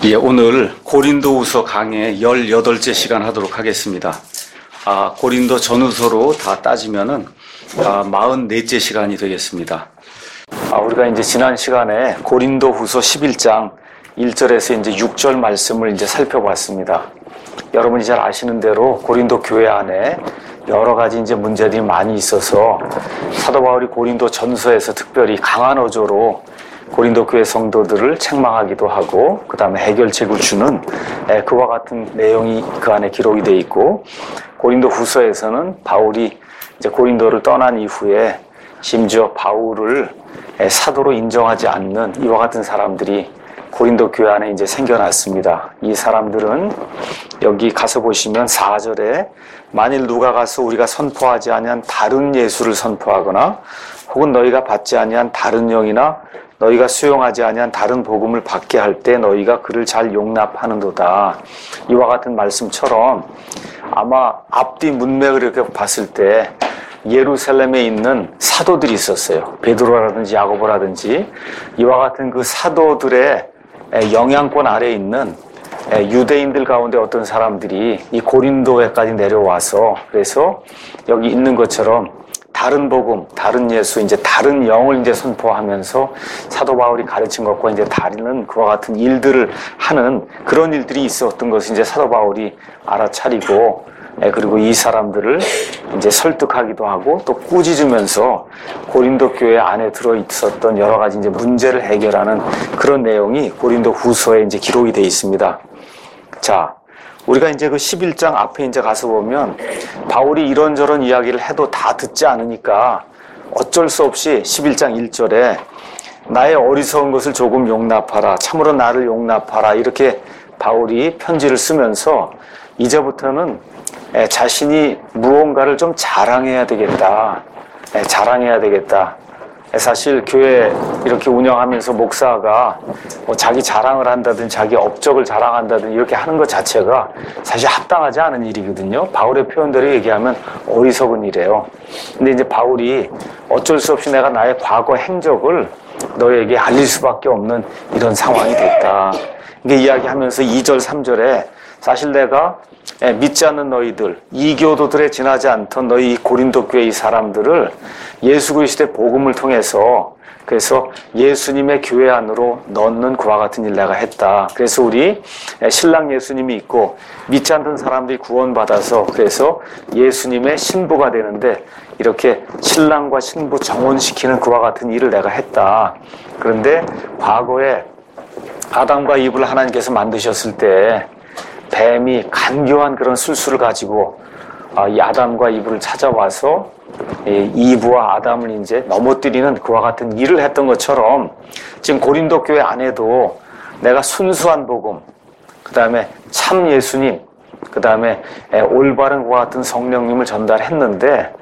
예, 오늘 고린도후서 강의 18째 시간 하도록 하겠습니다. 고린도 전후서로 다 따지면은 44째 시간이 되겠습니다. 우리가 이제 지난 시간에 고린도후서 11장 1절에서 이제 6절 말씀을 이제 살펴봤습니다. 여러분이 잘 아시는 대로 고린도 교회 안에 여러 가지 이제 문제들이 많이 있어서 사도 바울이 고린도 전서에서 특별히 강한 어조로 고린도 교회 성도들을 책망하기도 하고 그 다음에 해결책을 주는 그와 같은 내용이 그 안에 기록이 되어 있고, 고린도 후서에서는 바울이 이제 고린도를 떠난 이후에 심지어 바울을 사도로 인정하지 않는 이와 같은 사람들이 고린도 교회 안에 이제 생겨났습니다. 이 사람들은 여기 가서 보시면 4절에 만일 누가 가서 우리가 선포하지 아니한 다른 예수를 선포하거나 혹은 너희가 받지 아니한 다른 영이나 너희가 수용하지 아니한 다른 복음을 받게 할 때 너희가 그를 잘 용납하는도다. 이와 같은 말씀처럼 아마 앞뒤 문맥을 이렇게 봤을 때 예루살렘에 있는 사도들이 있었어요. 베드로라든지 야고보라든지 이와 같은 그 사도들의 영향권 아래에 있는 유대인들 가운데 어떤 사람들이 이 고린도에까지 내려와서, 그래서 여기 있는 것처럼 다른 복음, 다른 예수, 이제 다른 영을 이제 선포하면서 사도 바울이 가르친 것과 이제 다른 그와 같은 일들을 하는 그런 일들이 있었던 것을 이제 사도 바울이 알아차리고, 그리고 이 사람들을 이제 설득하기도 하고 또 꾸짖으면서 고린도 교회 안에 들어 있었던 여러 가지 이제 문제를 해결하는 그런 내용이 고린도 후서에 이제 기록이 되어 있습니다. 자, 우리가 이제 그 11장 앞에 이제 가서 보면 바울이 이런저런 이야기를 해도 다 듣지 않으니까 어쩔 수 없이 11장 1절에 나의 어리석은 것을 조금 용납하라, 참으로 나를 용납하라, 이렇게 바울이 편지를 쓰면서 이제부터는 자신이 무언가를 좀 자랑해야 되겠다. 자랑해야 되겠다. 사실 교회 이렇게 운영하면서 목사가 뭐 자기 자랑을 한다든지 자기 업적을 자랑한다든지 이렇게 하는 것 자체가 사실 합당하지 않은 일이거든요. 바울의 표현대로 얘기하면 어리석은 일이에요. 근데 이제 바울이 어쩔 수 없이 내가 나의 과거 행적을 너에게 알릴 수밖에 없는 이런 상황이 됐다. 이게 이야기하면서 2절, 3절에 사실 내가 믿지 않는 너희들, 이교도들에 지나지 않던 너희 고린도 교회 이 사람들을 예수 그리스도의 복음을 통해서, 그래서 예수님의 교회 안으로 넣는 그와 같은 일 내가 했다. 그래서 우리 신랑 예수님이 있고 믿지 않던 사람들이 구원받아서 그래서 예수님의 신부가 되는데 이렇게 신랑과 신부 정혼시키는 그와 같은 일을 내가 했다. 그런데 과거에 아담과 이브를 하나님께서 만드셨을 때 뱀이 간교한 그런 술수를 가지고 이 아담과 이브를 찾아와서 이브와 아담을 이제 넘어뜨리는 그와 같은 일을 했던 것처럼 지금 고린도 교회 안에도 내가 순수한 복음, 그 다음에 참 예수님, 그 다음에 올바른 그와 같은 성령님을 전달했는데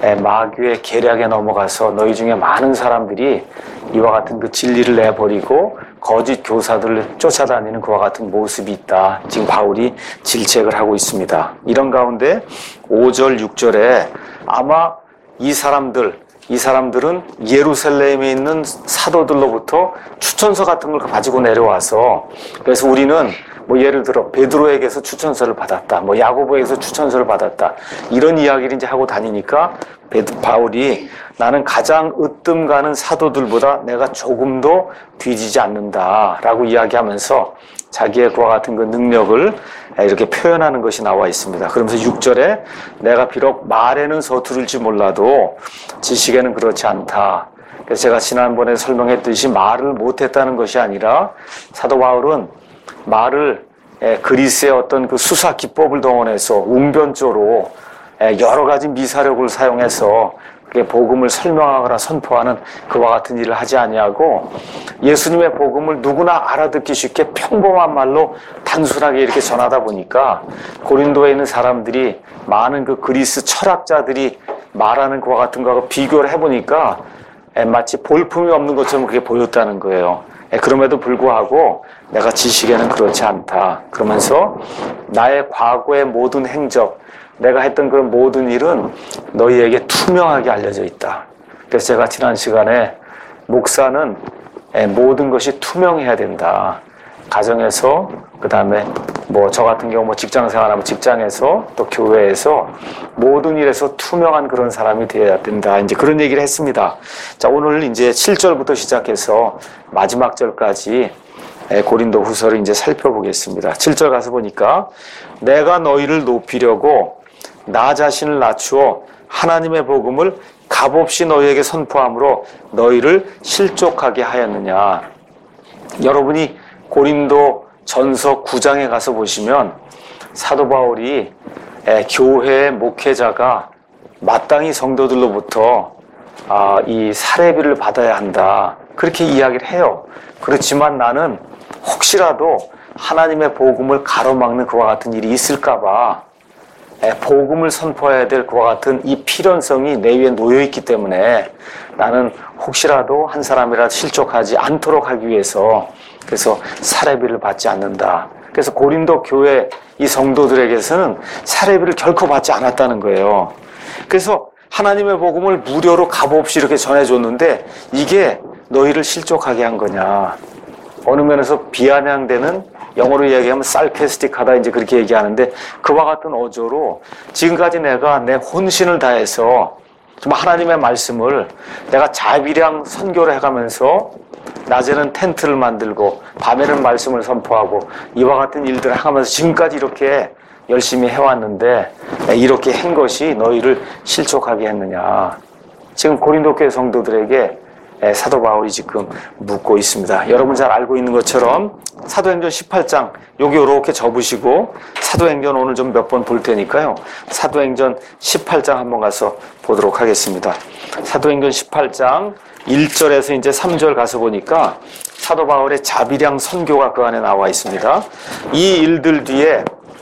마귀의 계략에 넘어가서 너희 중에 많은 사람들이 이와 같은 그 진리를 내버리고 거짓 교사들을 쫓아다니는 그와 같은 모습이 있다. 지금 바울이 질책을 하고 있습니다. 이런 가운데 5절, 6절에 아마 이 사람들은 예루살렘에 있는 사도들로부터 추천서 같은 걸 가지고 내려와서, 그래서 우리는 뭐 예를 들어 베드로에게서 추천서를 받았다, 뭐 야고보에게서 추천서를 받았다, 이런 이야기를 이제 하고 다니니까 바울이 나는 가장 으뜸 가는 사도들보다 내가 조금도 뒤지지 않는다라고 이야기하면서 자기의 그와 같은 그 능력을 이렇게 표현하는 것이 나와 있습니다. 그러면서 6절에 내가 비록 말에는 서투를지 몰라도 지식에는 그렇지 않다. 그래서 제가 지난번에 설명했듯이 말을 못했다는 것이 아니라 사도 바울은 말을 그리스의 어떤 그 수사 기법을 동원해서 웅변조로 여러 가지 미사력을 사용해서 복음을 설명하거나 선포하는 그와 같은 일을 하지 아니하고 예수님의 복음을 누구나 알아듣기 쉽게 평범한 말로 단순하게 이렇게 전하다 보니까 고린도에 있는 사람들이 많은 그 그리스 철학자들이 말하는 그와 같은 거하고 비교를 해보니까 마치 볼품이 없는 것처럼 그렇게 보였다는 거예요. 그럼에도 불구하고 내가 지식에는 그렇지 않다. 그러면서 나의 과거의 모든 행적, 내가 했던 그런 모든 일은 너희에게 투명하게 알려져 있다. 그래서 제가 지난 시간에 목사는 모든 것이 투명해야 된다. 가정에서, 그 다음에 뭐 저 같은 경우 뭐 직장 생활하면 직장에서, 또 교회에서, 모든 일에서 투명한 그런 사람이 되어야 된다. 이제 그런 얘기를 했습니다. 자, 오늘 이제 7절부터 시작해서 마지막 절까지 고린도 후서를 이제 살펴보겠습니다. 7절 가서 보니까, 내가 너희를 높이려고 나 자신을 낮추어 하나님의 복음을 값없이 너희에게 선포함으로 너희를 실족하게 하였느냐. 여러분이 고린도 전서 9장에 가서 보시면 사도 바울이 교회의 목회자가 마땅히 성도들로부터 이 사례비를 받아야 한다, 그렇게 이야기를 해요. 그렇지만 나는 혹시라도 하나님의 복음을 가로막는 그와 같은 일이 있을까봐 복음을 선포해야 될 그와 같은 이 필연성이 내 위에 놓여있기 때문에 나는 혹시라도 한 사람이라도 실족하지 않도록 하기 위해서 그래서 사례비를 받지 않는다. 그래서 고린도 교회 이 성도들에게서는 사례비를 결코 받지 않았다는 거예요. 그래서 하나님의 복음을 무료로 값없이 이렇게 전해줬는데 이게 너희를 실족하게 한 거냐. 어느 면에서 비아냥되는, 영어로 이야기하면 sarcastic하다, 이제 그렇게 얘기하는데, 그와 같은 어조로 지금까지 내가 내 혼신을 다해서 좀 하나님의 말씀을 내가 자비량 선교를 해가면서 낮에는 텐트를 만들고 밤에는 말씀을 선포하고 이와 같은 일들을 하면서 지금까지 이렇게 열심히 해왔는데 이렇게 한 것이 너희를 실족하게 했느냐. 지금 고린도 교회 성도들에게 사도 바울이 지금 묻고 있습니다. 여러분 잘 알고 있는 것처럼 사도행전 18장, 여기 이렇게 접으시고 사도행전 오늘 좀 몇 번 볼 테니까요. 사도행전 18장 한번 가서 보도록 하겠습니다. 사도행전 18장 1절에서 이제 3절 가서 보니까 사도 바울의 자비량 선교가 그 안에 나와 있습니다. 이 일들 뒤에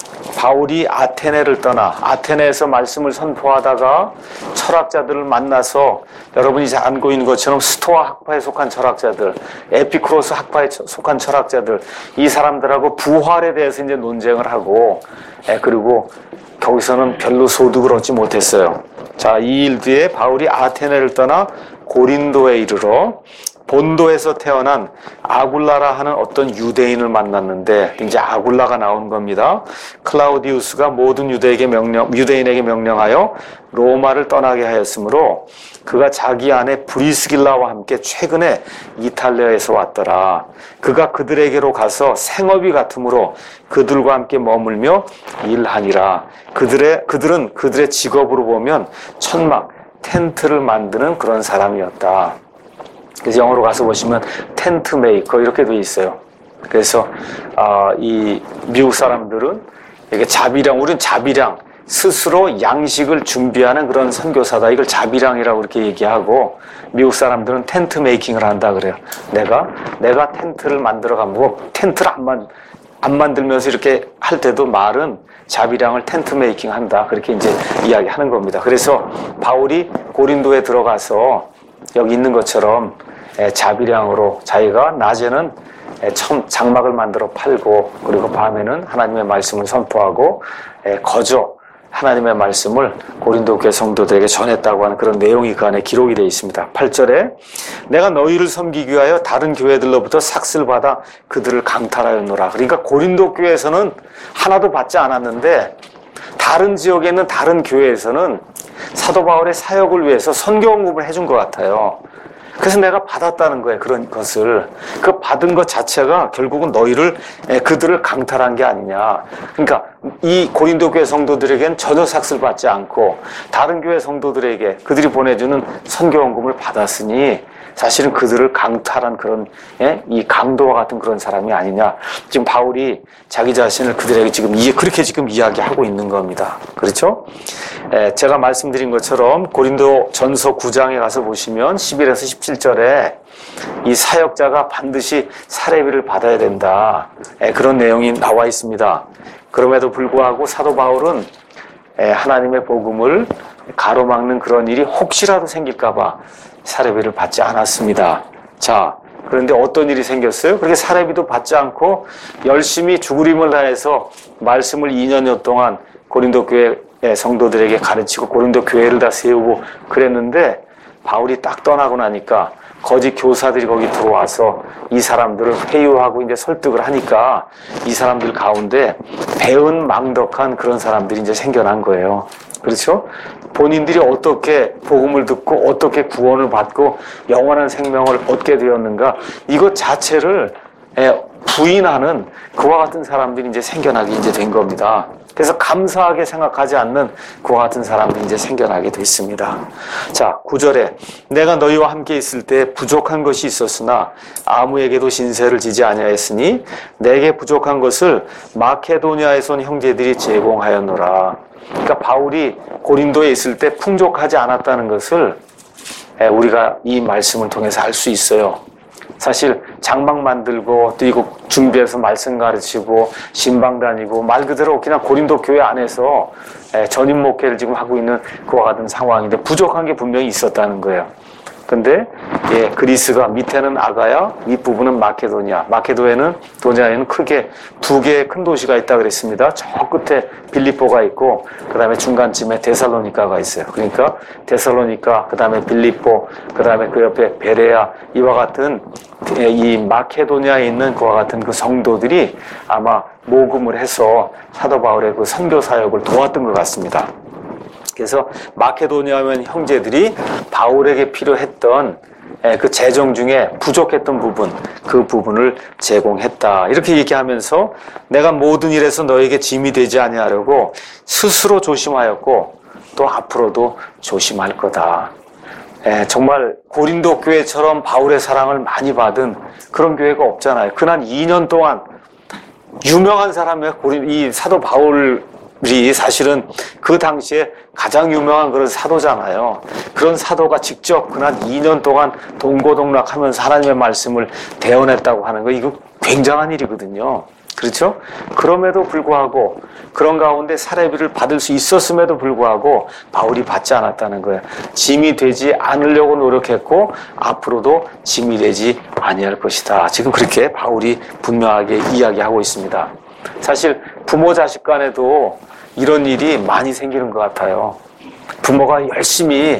바울이 아테네를 떠나 아테네에서 말씀을 선포하다가 철학자들을 만나서, 여러분이 잘 알고 있는 것처럼 스토아 학파에 속한 철학자들, 에피쿠로스 학파에 속한 철학자들, 이 사람들하고 부활에 대해서 이제 논쟁을 하고, 그리고 거기서는 별로 소득을 얻지 못했어요. 자, 이 일 뒤에 바울이 아테네를 떠나 고린도에 이르러 본도에서 태어난 아굴라라 하는 어떤 유대인을 만났는데, 이제 아굴라가 나온 겁니다. 클라우디우스가 모든 유대인에게 명령하여 로마를 떠나게 하였으므로 그가 자기 아내 브리스길라와 함께 최근에 이탈리아에서 왔더라. 그가 그들에게로 가서 생업이 같으므로 그들과 함께 머물며 일하니라. 그들은 그들의 직업으로 보면 천막, 텐트를 만드는 그런 사람이었다. 그래서 영어로 가서 보시면 텐트 메이커 이렇게 돼 있어요. 그래서 이 미국 사람들은 이게 자비량, 우리는 자비량, 스스로 양식을 준비하는 그런 선교사다, 이걸 자비량이라고 이렇게 얘기하고, 미국 사람들은 텐트 메이킹을 한다 그래요. 내가 텐트를 만들어 가고, 텐트를 안 만들면서 이렇게 할 때도 말은 자비량을 텐트 메이킹 한다, 그렇게 이제 이야기하는 겁니다. 그래서 바울이 고린도에 들어가서 여기 있는 것처럼 자비량으로 자기가 낮에는 장막을 만들어 팔고, 그리고 밤에는 하나님의 말씀을 선포하고 거저 하나님의 말씀을 고린도 교회 성도들에게 전했다고 하는 그런 내용이 그 안에 기록이 되어 있습니다. 8절에 내가 너희를 섬기기 위하여 다른 교회들로부터 삭슬 받아 그들을 강탈하였노라. 그러니까 고린도 교회에서는 하나도 받지 않았는데 다른 지역에 있는 다른 교회에서는 사도 바울의 사역을 위해서 선교 공급을 해준 것 같아요. 그래서 내가 받았다는 거예요. 그런 것을. 그 받은 것 자체가 결국은 그들을 강탈한 게 아니냐. 그러니까 이 고린도 교회 성도들에게는 전혀 삭슬 받지 않고 다른 교회 성도들에게 그들이 보내주는 선교 헌금을 받았으니 사실은 그들을 강탈한 그런 이 강도와 같은 그런 사람이 아니냐. 지금 바울이 자기 자신을 그들에게 지금 그렇게 지금 이야기하고 있는 겁니다. 그렇죠? 제가 말씀드린 것처럼 고린도 전서 9장에 가서 보시면 11에서 17절에 이 사역자가 반드시 사례비를 받아야 된다, 그런 내용이 나와 있습니다. 그럼에도 불구하고 사도 바울은 하나님의 복음을 가로막는 그런 일이 혹시라도 생길까봐 사례비를 받지 않았습니다. 자, 그런데 어떤 일이 생겼어요? 그렇게 사례비도 받지 않고 열심히 죽을 힘을 다해서 말씀을 2년여 동안 고린도 교회 성도들에게 가르치고 고린도 교회를 다 세우고 그랬는데, 바울이 딱 떠나고 나니까 거짓 교사들이 거기 들어와서 이 사람들을 회유하고 이제 설득을 하니까 이 사람들 가운데 배은망덕한 그런 사람들이 이제 생겨난 거예요. 그렇죠? 본인들이 어떻게 복음을 듣고 어떻게 구원을 받고 영원한 생명을 얻게 되었는가, 이것 자체를 부인하는 그와 같은 사람들이 이제 생겨나게 이제 된 겁니다. 그래서 감사하게 생각하지 않는 그와 같은 사람들이 이제 생겨나게 됐습니다. 자, 9절에 내가 너희와 함께 있을 때 부족한 것이 있었으나 아무에게도 신세를 지지 아니하였으니 내게 부족한 것을 마케도니아에서 온 형제들이 제공하였노라. 그러니까 바울이 고린도에 있을 때 풍족하지 않았다는 것을 우리가 이 말씀을 통해서 알 수 있어요. 사실 장막 만들고 또 이거 준비해서 말씀 가르치고 신방 다니고 말 그대로 그냥 고린도 교회 안에서 전임 목회를 지금 하고 있는 그와 같은 상황인데 부족한 게 분명히 있었다는 거예요. 근데 그리스가 밑에는 아가야, 윗부분은 마케도니아. 도니아에는 크게 두 개의 큰 도시가 있다 그랬습니다. 저 끝에 빌립보가 있고 그다음에 중간쯤에 데살로니카가 있어요. 그러니까 데살로니카, 그다음에 빌립보, 그다음에 그 옆에 베레아, 이와 같은 이 마케도니아에 있는 그와 같은 그 성도들이 아마 모금을 해서 사도 바울의 그 선교 사역을 도왔던 것 같습니다. 그래서 마케도니아면 형제들이 바울에게 필요했던 그 재정 중에 부족했던 부분, 그 부분을 제공했다. 이렇게 얘기하면서 내가 모든 일에서 너에게 짐이 되지 아니하려고 스스로 조심하였고 또 앞으로도 조심할 거다. 정말 고린도 교회처럼 바울의 사랑을 많이 받은 그런 교회가 없잖아요. 그난 2년 동안 유명한 사람이에요. 이 사도 바울이 사실은 그 당시에 가장 유명한 그런 사도잖아요. 그런 사도가 직접 그날 2년 동안 동고동락하면서 하나님의 말씀을 대언했다고 하는 거, 이거 굉장한 일이거든요. 그렇죠? 그럼에도 불구하고 그런 가운데 사례비를 받을 수 있었음에도 불구하고 바울이 받지 않았다는 거예요. 짐이 되지 않으려고 노력했고 앞으로도 짐이 되지 아니할 것이다. 지금 그렇게 바울이 분명하게 이야기하고 있습니다. 사실 부모 자식 간에도 이런 일이 많이 생기는 것 같아요. 부모가 열심히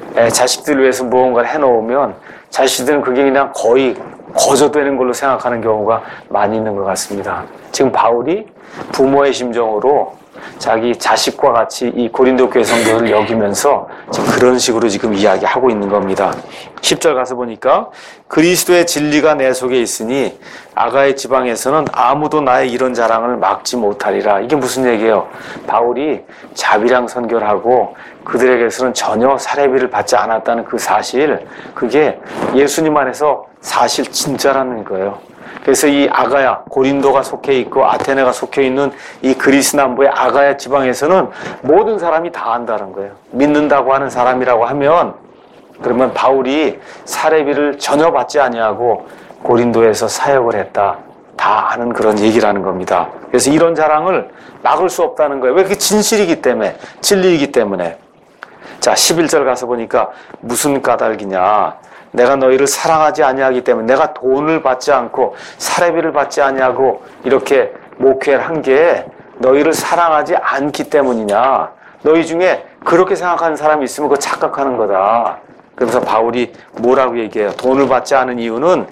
자식들을 위해서 무언가를 해놓으면 자식들은 그게 그냥 거의 거저되는 걸로 생각하는 경우가 많이 있는 것 같습니다. 지금 바울이 부모의 심정으로 자기 자식과 같이 이 고린도 교회 성도를 여기면서 지금 그런 식으로 지금 이야기하고 있는 겁니다. 10절 가서 보니까 그리스도의 진리가 내 속에 있으니 아가의 지방에서는 아무도 나의 이런 자랑을 막지 못하리라. 이게 무슨 얘기예요? 바울이 자비랑 선교를 하고 그들에게서는 전혀 사례비를 받지 않았다는 그 사실, 그게 예수님 안에서 사실 진짜라는 거예요. 그래서 이 아가야, 고린도가 속해 있고 아테네가 속해 있는 이 그리스 남부의 아가야 지방에서는 모든 사람이 다 안다는 거예요. 믿는다고 하는 사람이라고 하면, 그러면 바울이 사례비를 전혀 받지 아니하고 고린도에서 사역을 했다, 다 아는 그런 얘기라는 겁니다. 그래서 이런 자랑을 막을 수 없다는 거예요. 왜? 그게 진실이기 때문에, 진리이기 때문에. 자, 11절 가서 보니까 무슨 까닭이냐? 내가 너희를 사랑하지 아니하기 때문에, 내가 돈을 받지 않고 사례비를 받지 아니하고 이렇게 목회를 한 게 너희를 사랑하지 않기 때문이냐? 너희 중에 그렇게 생각하는 사람이 있으면 그거 착각하는 거다. 그래서 바울이 뭐라고 얘기해요? 돈을 받지 않은 이유는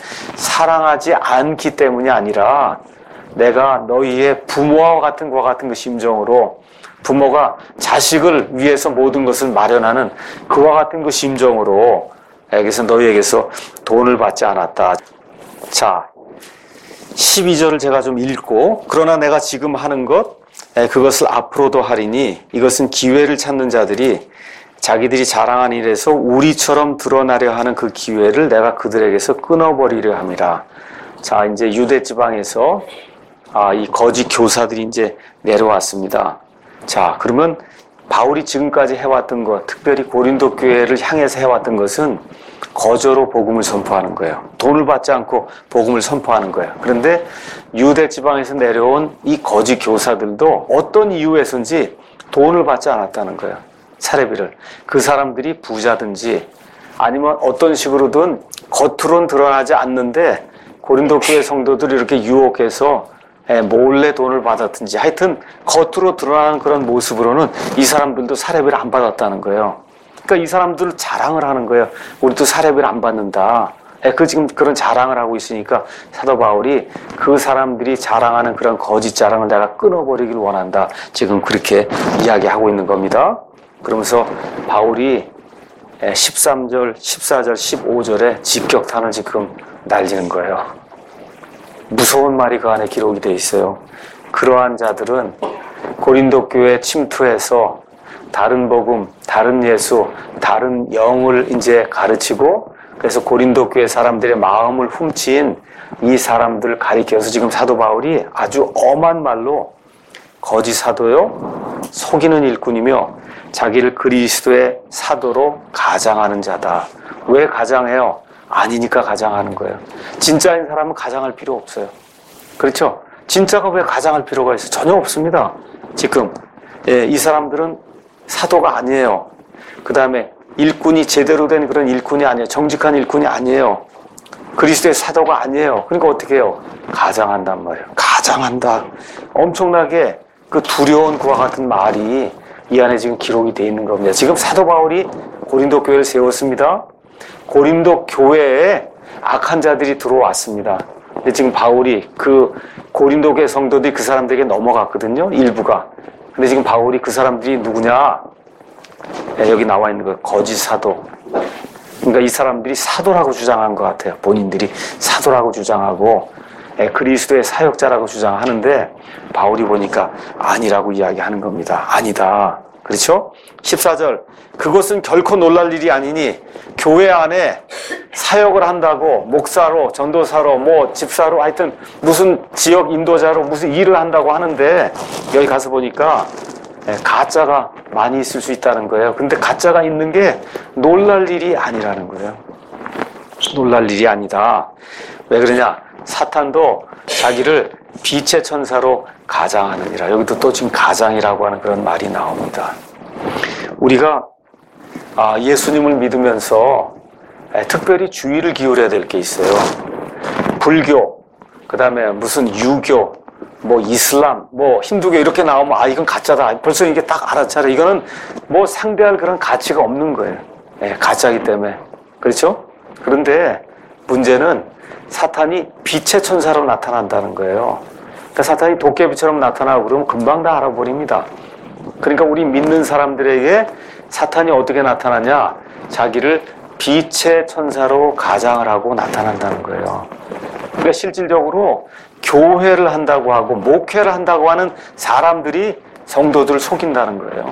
사랑하지 않기 때문이 아니라 내가 너희의 부모와 같은 것과 같은 그 심정으로, 부모가 자식을 위해서 모든 것을 마련하는 그와 같은 그 심정으로, 그래서 너희에게서 돈을 받지 않았다. 자, 12절을 제가 좀 읽고, 그러나 내가 지금 하는 것, 그것을 앞으로도 하리니 이것은 기회를 찾는 자들이 자기들이 자랑한 일에서 우리처럼 드러나려 하는 그 기회를 내가 그들에게서 끊어버리려 함이라. 자, 이제 유대 지방에서 이 거짓 교사들이 이제 내려왔습니다. 자, 그러면 바울이 지금까지 해왔던 것, 특별히 고린도 교회를 향해서 해왔던 것은 거저로 복음을 선포하는 거예요. 돈을 받지 않고 복음을 선포하는 거예요. 그런데 유대 지방에서 내려온 이 거짓 교사들도 어떤 이유에서인지 돈을 받지 않았다는 거예요. 사례비를. 그 사람들이 부자든지 아니면 어떤 식으로든 겉으로는 드러나지 않는데 고린도 교회 성도들이 이렇게 유혹해서 몰래 돈을 받았든지, 하여튼 겉으로 드러나는 그런 모습으로는 이 사람들도 사례비를 안 받았다는 거예요. 그러니까 이 사람들 자랑을 하는 거예요. 우리도 사례비를 안 받는다. 그 지금 그런 자랑을 하고 있으니까 사도 바울이 그 사람들이 자랑하는 그런 거짓 자랑을 내가 끊어버리길 원한다. 지금 그렇게 이야기하고 있는 겁니다. 그러면서 바울이 13절, 14절, 15절에 직격탄을 지금 날리는 거예요. 무서운 말이 그 안에 기록이 돼 있어요. 그러한 자들은 고린도 교회에 침투해서 다른 복음, 다른 예수, 다른 영을 이제 가르치고 그래서 고린도 교회 사람들의 마음을 훔친 이 사람들을 가리켜서 지금 사도 바울이 아주 엄한 말로 거짓 사도요, 속이는 일꾼이며 자기를 그리스도의 사도로 가장하는 자다. 왜 가장해요? 아니니까 가장하는 거예요. 진짜인 사람은 가장할 필요 없어요. 그렇죠? 진짜가 왜 가장할 필요가 있어요? 전혀 없습니다. 지금 이 사람들은 사도가 아니에요. 그 다음에 일꾼이 제대로 된 그런 일꾼이 아니에요. 정직한 일꾼이 아니에요. 그리스도의 사도가 아니에요. 그러니까 어떻게 해요? 가장한단 말이에요. 가장한다. 엄청나게 그 두려운 그와 같은 말이 이 안에 지금 기록이 되어 있는 겁니다. 지금 사도 바울이 고린도 교회를 세웠습니다. 고린도 교회에 악한 자들이 들어왔습니다. 근데 지금 바울이 그 고린도 교회 성도들이 그 사람들에게 넘어갔거든요. 일부가. 근데 지금 바울이 그 사람들이 누구냐? 여기 나와 있는 거 거짓 사도. 그러니까 이 사람들이 사도라고 주장한 것 같아요. 본인들이 사도라고 주장하고 그리스도의 사역자라고 주장하는데 바울이 보니까 아니라고 이야기하는 겁니다. 아니다. 그렇죠? 14절 그것은 결코 놀랄 일이 아니니 교회 안에 사역을 한다고 목사로 전도사로 뭐 집사로 하여튼 무슨 지역 인도자로 무슨 일을 한다고 하는데 여기 가서 보니까 가짜가 많이 있을 수 있다는 거예요. 근데 가짜가 있는 게 놀랄 일이 아니라는 거예요. 놀랄 일이 아니다. 왜 그러냐? 사탄도 자기를 빛의 천사로 가장하느니라. 여기도 또 지금 가장이라고 하는 그런 말이 나옵니다. 우리가 예수님을 믿으면서 특별히 주의를 기울여야 될 게 있어요. 불교, 그 다음에 무슨 유교, 뭐 이슬람, 뭐 힌두교 이렇게 나오면 이건 가짜다. 벌써 이게 딱 알아차려. 이거는 뭐 상대할 그런 가치가 없는 거예요. 가짜이기 때문에. 그렇죠? 그런데 문제는 사탄이 빛의 천사로 나타난다는 거예요. 그러니까 사탄이 도깨비처럼 나타나고 그러면 금방 다 알아버립니다. 그러니까 우리 믿는 사람들에게 사탄이 어떻게 나타나냐? 자기를 빛의 천사로 가장을 하고 나타난다는 거예요. 그러니까 실질적으로 교회를 한다고 하고 목회를 한다고 하는 사람들이 성도들을 속인다는 거예요.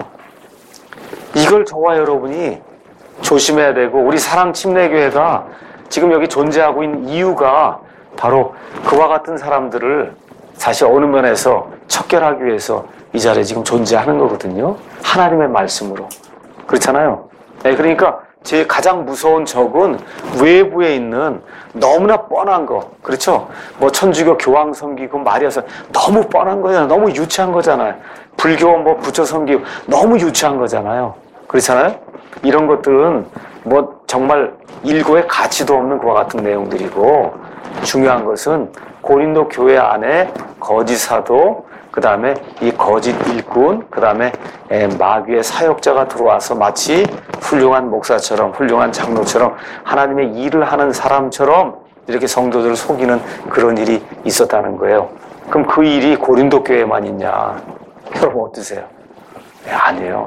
이걸 저와 여러분이 조심해야 되고 우리 사랑침례교회가 지금 여기 존재하고 있는 이유가 바로 그와 같은 사람들을 사실 어느 면에서 척결하기 위해서 이 자리에 지금 존재하는 거거든요. 하나님의 말씀으로. 그렇잖아요. 그러니까 제 가장 무서운 적은 외부에 있는 너무나 뻔한 거. 그렇죠? 뭐 천주교 교황 섬기고 말이어서 너무 뻔한 거잖아요. 너무 유치한 거잖아요. 불교 뭐 부처 섬기고 너무 유치한 거잖아요. 그렇잖아요? 이런 것들은 뭐 정말 일고의 가치도 없는 그와 같은 내용들이고 중요한 것은 고린도 교회 안에 거짓 사도, 그 다음에 이 거짓 일꾼, 그 다음에 마귀의 사역자가 들어와서 마치 훌륭한 목사처럼 훌륭한 장로처럼 하나님의 일을 하는 사람처럼 이렇게 성도들을 속이는 그런 일이 있었다는 거예요. 그럼 그 일이 고린도 교회만 있냐? 여러분 어떠세요? 아니에요.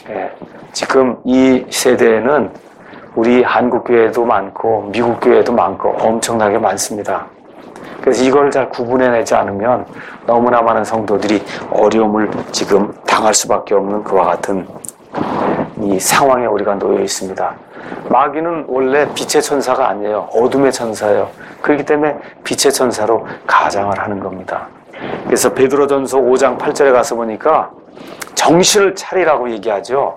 지금 이 세대에는 우리 한국 교회도 많고 미국 교회도 많고 엄청나게 많습니다. 그래서 이걸 잘 구분해내지 않으면 너무나 많은 성도들이 어려움을 지금 당할 수밖에 없는 그와 같은 이 상황에 우리가 놓여 있습니다. 마귀는 원래 빛의 천사가 아니에요. 어둠의 천사예요. 그렇기 때문에 빛의 천사로 가장을 하는 겁니다. 그래서 베드로전서 5장 8절에 가서 보니까 정신을 차리라고 얘기하죠.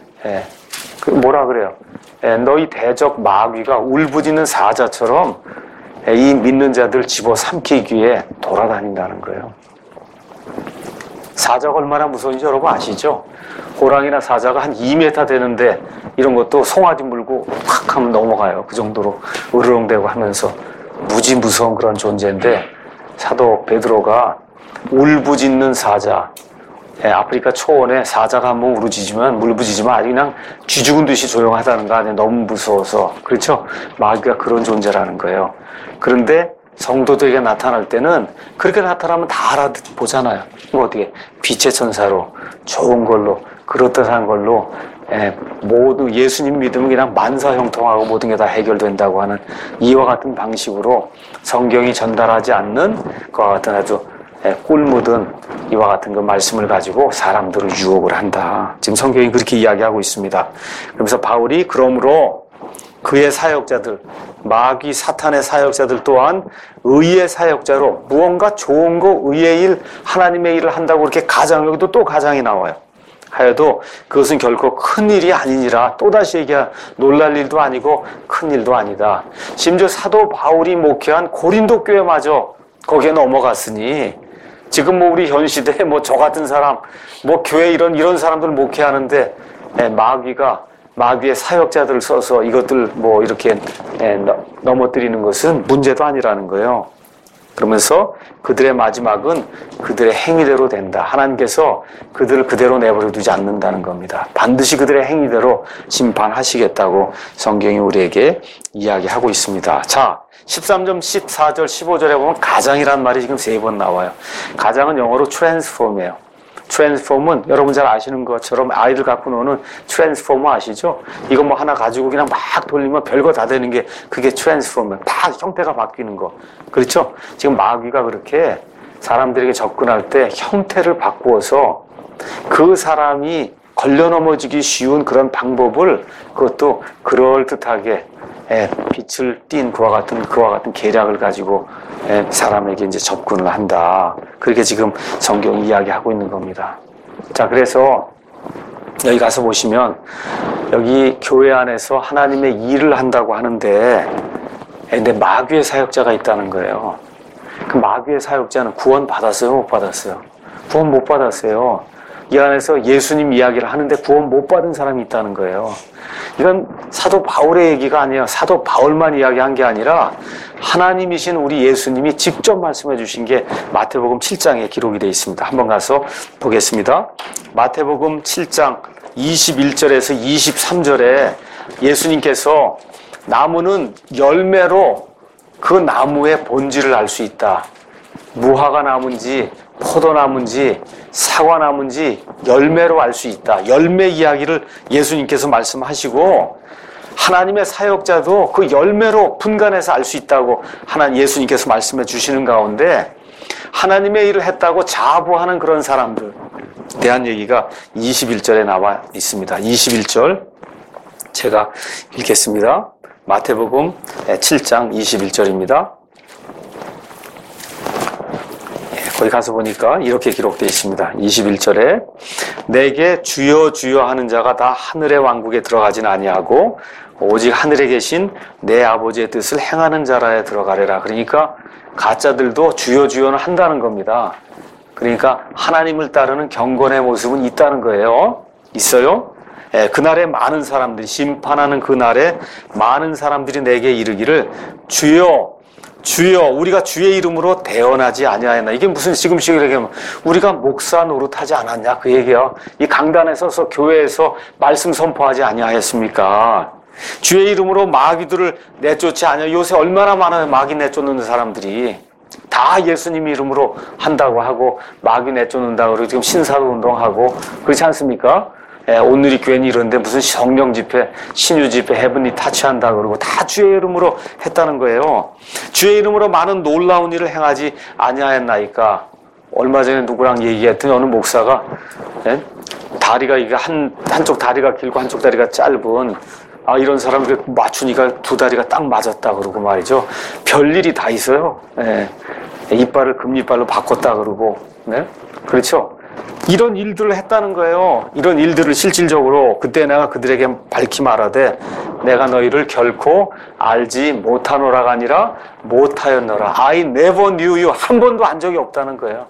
뭐라 그래요? 너희 대적 마귀가 울부짖는 사자처럼 이 믿는 자들 집어삼키기 위해 돌아다닌다는 거예요. 사자가 얼마나 무서운지 여러분 아시죠? 호랑이나 사자가 한 2m 되는데 이런 것도 송아지 물고 팍 하면 넘어가요. 그 정도로 으르렁대고 하면서 무지 무서운 그런 존재인데 사도 베드로가 울부짖는 사자, 아프리카 초원에 사자가 한번 울부짖으면 아주 그냥 쥐죽은 듯이 조용하다는 거 아니에요. 너무 무서워서. 그렇죠? 마귀가 그런 존재라는 거예요. 그런데 성도들에게 나타날 때는 그렇게 나타나면 다 알아보잖아요. 뭐 어떻게 빛의 천사로 좋은 걸로 그렇듯한 걸로 모두 예수님 믿으면 그냥 만사형통하고 모든 게 다 해결된다고 하는 이와 같은 방식으로 성경이 전달하지 않는 그와 같은 아주 꿀 묻은 이와 같은 그 말씀을 가지고 사람들을 유혹을 한다. 지금 성경이 그렇게 이야기하고 있습니다. 그러면서 바울이 그러므로 그의 사역자들, 마귀 사탄의 사역자들 또한 의의 사역자로 무언가 좋은 거, 의의 일, 하나님의 일을 한다고 그렇게 가장, 여기도 또 가장이 나와요. 하여도 그것은 결코 큰 일이 아니니라. 또다시 놀랄 일도 아니고 큰 일도 아니다. 심지어 사도 바울이 목회한 고린도 교회마저 거기에 넘어갔으니 지금 뭐 우리 현 시대에 뭐 저 같은 사람, 뭐 교회 이런 사람들 목회하는데 마귀의 사역자들을 써서 이것들 뭐 이렇게 넘어뜨리는 것은 문제도 아니라는 거예요. 그러면서 그들의 마지막은 그들의 행위대로 된다. 하나님께서 그들을 그대로 내버려 두지 않는다는 겁니다. 반드시 그들의 행위대로 심판하시겠다고 성경이 우리에게 이야기하고 있습니다. 자, 13절, 14절, 15절에 보면 가장이라는 말이 지금 3번 나와요. 가장은 영어로 transform이에요. 트랜스포머는 여러분 잘 아시는 것처럼 아이들 갖고 노는 트랜스포머 아시죠? 이거 뭐 하나 가지고 그냥 막 돌리면 별거 다 되는 게 그게 트랜스포머. 다 형태가 바뀌는 거. 그렇죠? 지금 마귀가 그렇게 사람들에게 접근할 때 형태를 바꾸어서 그 사람이 걸려 넘어지기 쉬운 그런 방법을 그것도 그럴듯하게 빛을 띤 그와 같은 계략을 가지고 사람에게 이제 접근을 한다. 그렇게 지금 성경이 이야기하고 있는 겁니다. 자, 그래서 여기 가서 보시면 여기 교회 안에서 하나님의 일을 한다고 하는데 근데 마귀의 사역자가 있다는 거예요. 그 마귀의 사역자는 구원 받았어요? 못 받았어요? 구원 못 받았어요. 이 안에서 예수님 이야기를 하는데 구원 못 받은 사람이 있다는 거예요. 이건 사도 바울의 얘기가 아니에요. 사도 바울만 이야기한 게 아니라 하나님이신 우리 예수님이 직접 말씀해 주신 게 마태복음 7장에 기록이 되어 있습니다. 한번 가서 보겠습니다. 마태복음 7장 21절에서 23절에 예수님께서 나무는 열매로 그 나무의 본질을 알 수 있다. 무화과 나무인지 포도나무인지 사과나무인지 열매로 알 수 있다. 열매 이야기를 예수님께서 말씀하시고 하나님의 사역자도 그 열매로 분간해서 알 수 있다고 예수님께서 말씀해 주시는 가운데 하나님의 일을 했다고 자부하는 그런 사람들 대한 얘기가 21절에 나와 있습니다. 21절 제가 읽겠습니다. 마태복음 7장 21절입니다. 거기 가서 보니까 이렇게 기록되어 있습니다. 21절에 내게 주여 주여 하는 자가 다 하늘의 왕국에 들어가진 아니하고 오직 하늘에 계신 내 아버지의 뜻을 행하는 자라에 들어가리라. 그러니까 가짜들도 주여 주여는 한다는 겁니다. 그러니까 하나님을 따르는 경건의 모습은 있다는 거예요. 있어요? 그날에 많은 사람들이 심판하는 그날에 많은 사람들이 내게 이르기를 주여 주여 우리가 주의 이름으로 대언하지 아니하였나. 이게 무슨 지금 얘기하면 우리가 목사 노릇하지 않았냐 그 얘기야. 이 강단에 서서 교회에서 말씀 선포하지 아니하였습니까? 주의 이름으로 마귀들을 내쫓지 아니하. 요새 얼마나 많아요 마귀 내쫓는 사람들이. 다 예수님 이름으로 한다고 하고 마귀 내쫓는다고 그러고 지금 신사도 운동하고 그렇지 않습니까? 오늘이 괜히 이런데 무슨 성령 집회, 신유 집회, 헤븐리 타치한다 그러고 다 주의 이름으로 했다는 거예요. 주의 이름으로 많은 놀라운 일을 행하지 아니하였나이까. 얼마 전에 누구랑 얘기했더니 어느 목사가 다리가 이게 한쪽 다리가 길고 한쪽 다리가 짧은 이런 사람들 맞추니까 두 다리가 딱 맞았다 그러고 말이죠. 별일이 다 있어요. 이빨을 금이빨로 바꿨다 그러고 그렇죠. 이런 일들을 했다는 거예요. 이런 일들을 실질적으로 그때 내가 그들에게 밝히 말하되 내가 너희를 결코 알지 못하노라가 아니라 못하였노라. I never knew you. 한 번도 안 적이 없다는 거예요.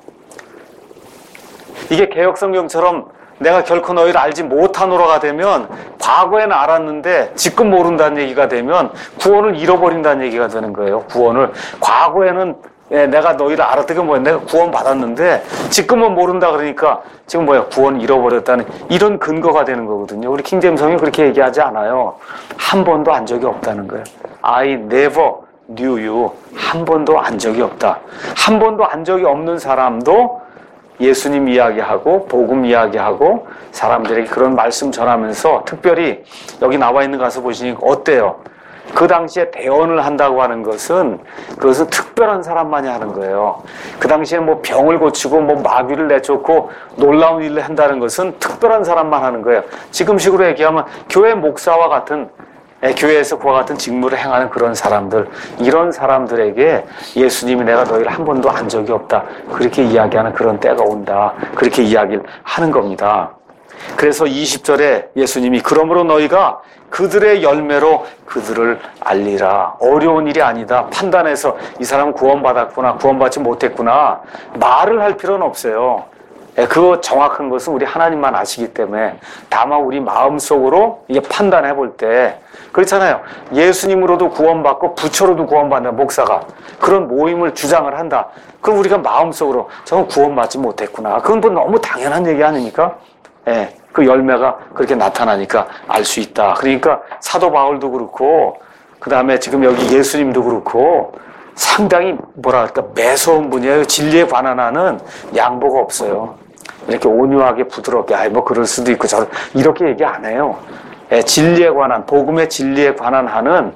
이게 개역성경처럼 내가 결코 너희를 알지 못하노라가 되면 과거에는 알았는데 지금 모른다는 얘기가 되면 구원을 잃어버린다는 얘기가 되는 거예요. 구원을 과거에는 예, 내가 너희를 알았다가 뭐야? 내가 구원 받았는데 지금은 모른다 그러니까 지금 뭐야? 구원 잃어버렸다는 이런 근거가 되는 거거든요. 우리 킹제임스 성경이 그렇게 얘기하지 않아요. 한 번도 안 적이 없다는 거예요. I never knew you. 한 번도 안 적이 없다. 한 번도 안 적이 없는 사람도 예수님 이야기하고 복음 이야기하고 사람들에게 그런 말씀 전하면서 특별히 여기 나와 있는 거 가서 보시니까 어때요? 그 당시에 대언을 한다고 하는 것은 그것은 특별한 사람만이 하는 거예요. 그 당시에 뭐 병을 고치고 뭐 마귀를 내쫓고 놀라운 일을 한다는 것은 특별한 사람만 하는 거예요. 지금식으로 얘기하면 교회 목사와 같은 교회에서 그와 같은 직무를 행하는 그런 사람들, 이런 사람들에게 예수님이 내가 너희를 한 번도 안 적이 없다 그렇게 이야기하는 그런 때가 온다 그렇게 이야기를 하는 겁니다. 그래서 20절에 예수님이 그러므로 너희가 그들의 열매로 그들을 알리라. 어려운 일이 아니다. 판단해서 이 사람은 구원받았구나 구원받지 못했구나 말을 할 필요는 없어요. 그거 정확한 것은 우리 하나님만 아시기 때문에 다만 우리 마음속으로 이게 판단해 볼 때 그렇잖아요. 예수님으로도 구원받고 부처로도 구원받는 목사가 그런 모임을 주장을 한다. 그럼 우리가 마음속으로 저는 구원받지 못했구나. 그건 뭐 너무 당연한 얘기 아닙니까? 예, 그 열매가 그렇게 나타나니까 알 수 있다. 그러니까 사도 바울도 그렇고 그 다음에 지금 여기 예수님도 그렇고 상당히 뭐랄까 매서운 분이에요. 진리에 관한하는 양보가 없어요. 이렇게 온유하게 부드럽게 아이 뭐 그럴 수도 있고 저 이렇게 얘기 안 해요. 예, 진리에 관한 복음의 진리에 관한 하는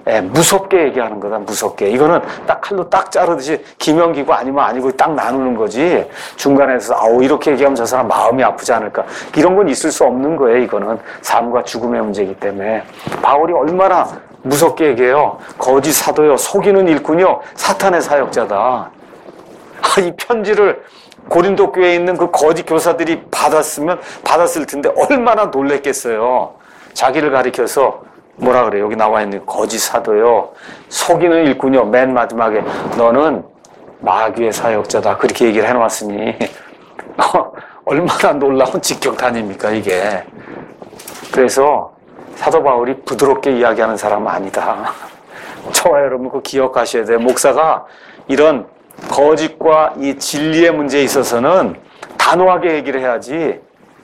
무섭게 얘기하는 거다. 무섭게 이거는 딱 칼로 딱 자르듯이 기명기고 아니면 아니고 딱 나누는 거지. 중간에서 아우 이렇게 얘기하면 저 사람 마음이 아프지 않을까 이런 건 있을 수 없는 거예요. 이거는 삶과 죽음의 문제이기 때문에 바울이 얼마나 무섭게 얘기해요. 거짓 사도요 속이는 일꾼이요 사탄의 사역자다. 이 편지를 고린도 교회에 있는 그 거짓 교사들이 받았을 텐데 얼마나 놀랬겠어요. 자기를 가리켜서 뭐라 그래 여기 나와 있는 거짓 사도요 속이는 일꾼이요 맨 마지막에 너는 마귀의 사역자다 그렇게 얘기를 해놓았으니 얼마나 놀라운 직격탄입니까 이게. 그래서 사도 바울이 부드럽게 이야기하는 사람은 아니다. 저와 여러분 그 기억하셔야 돼요. 목사가 이런 거짓과 이 진리의 문제에 있어서는 단호하게 얘기를 해야지.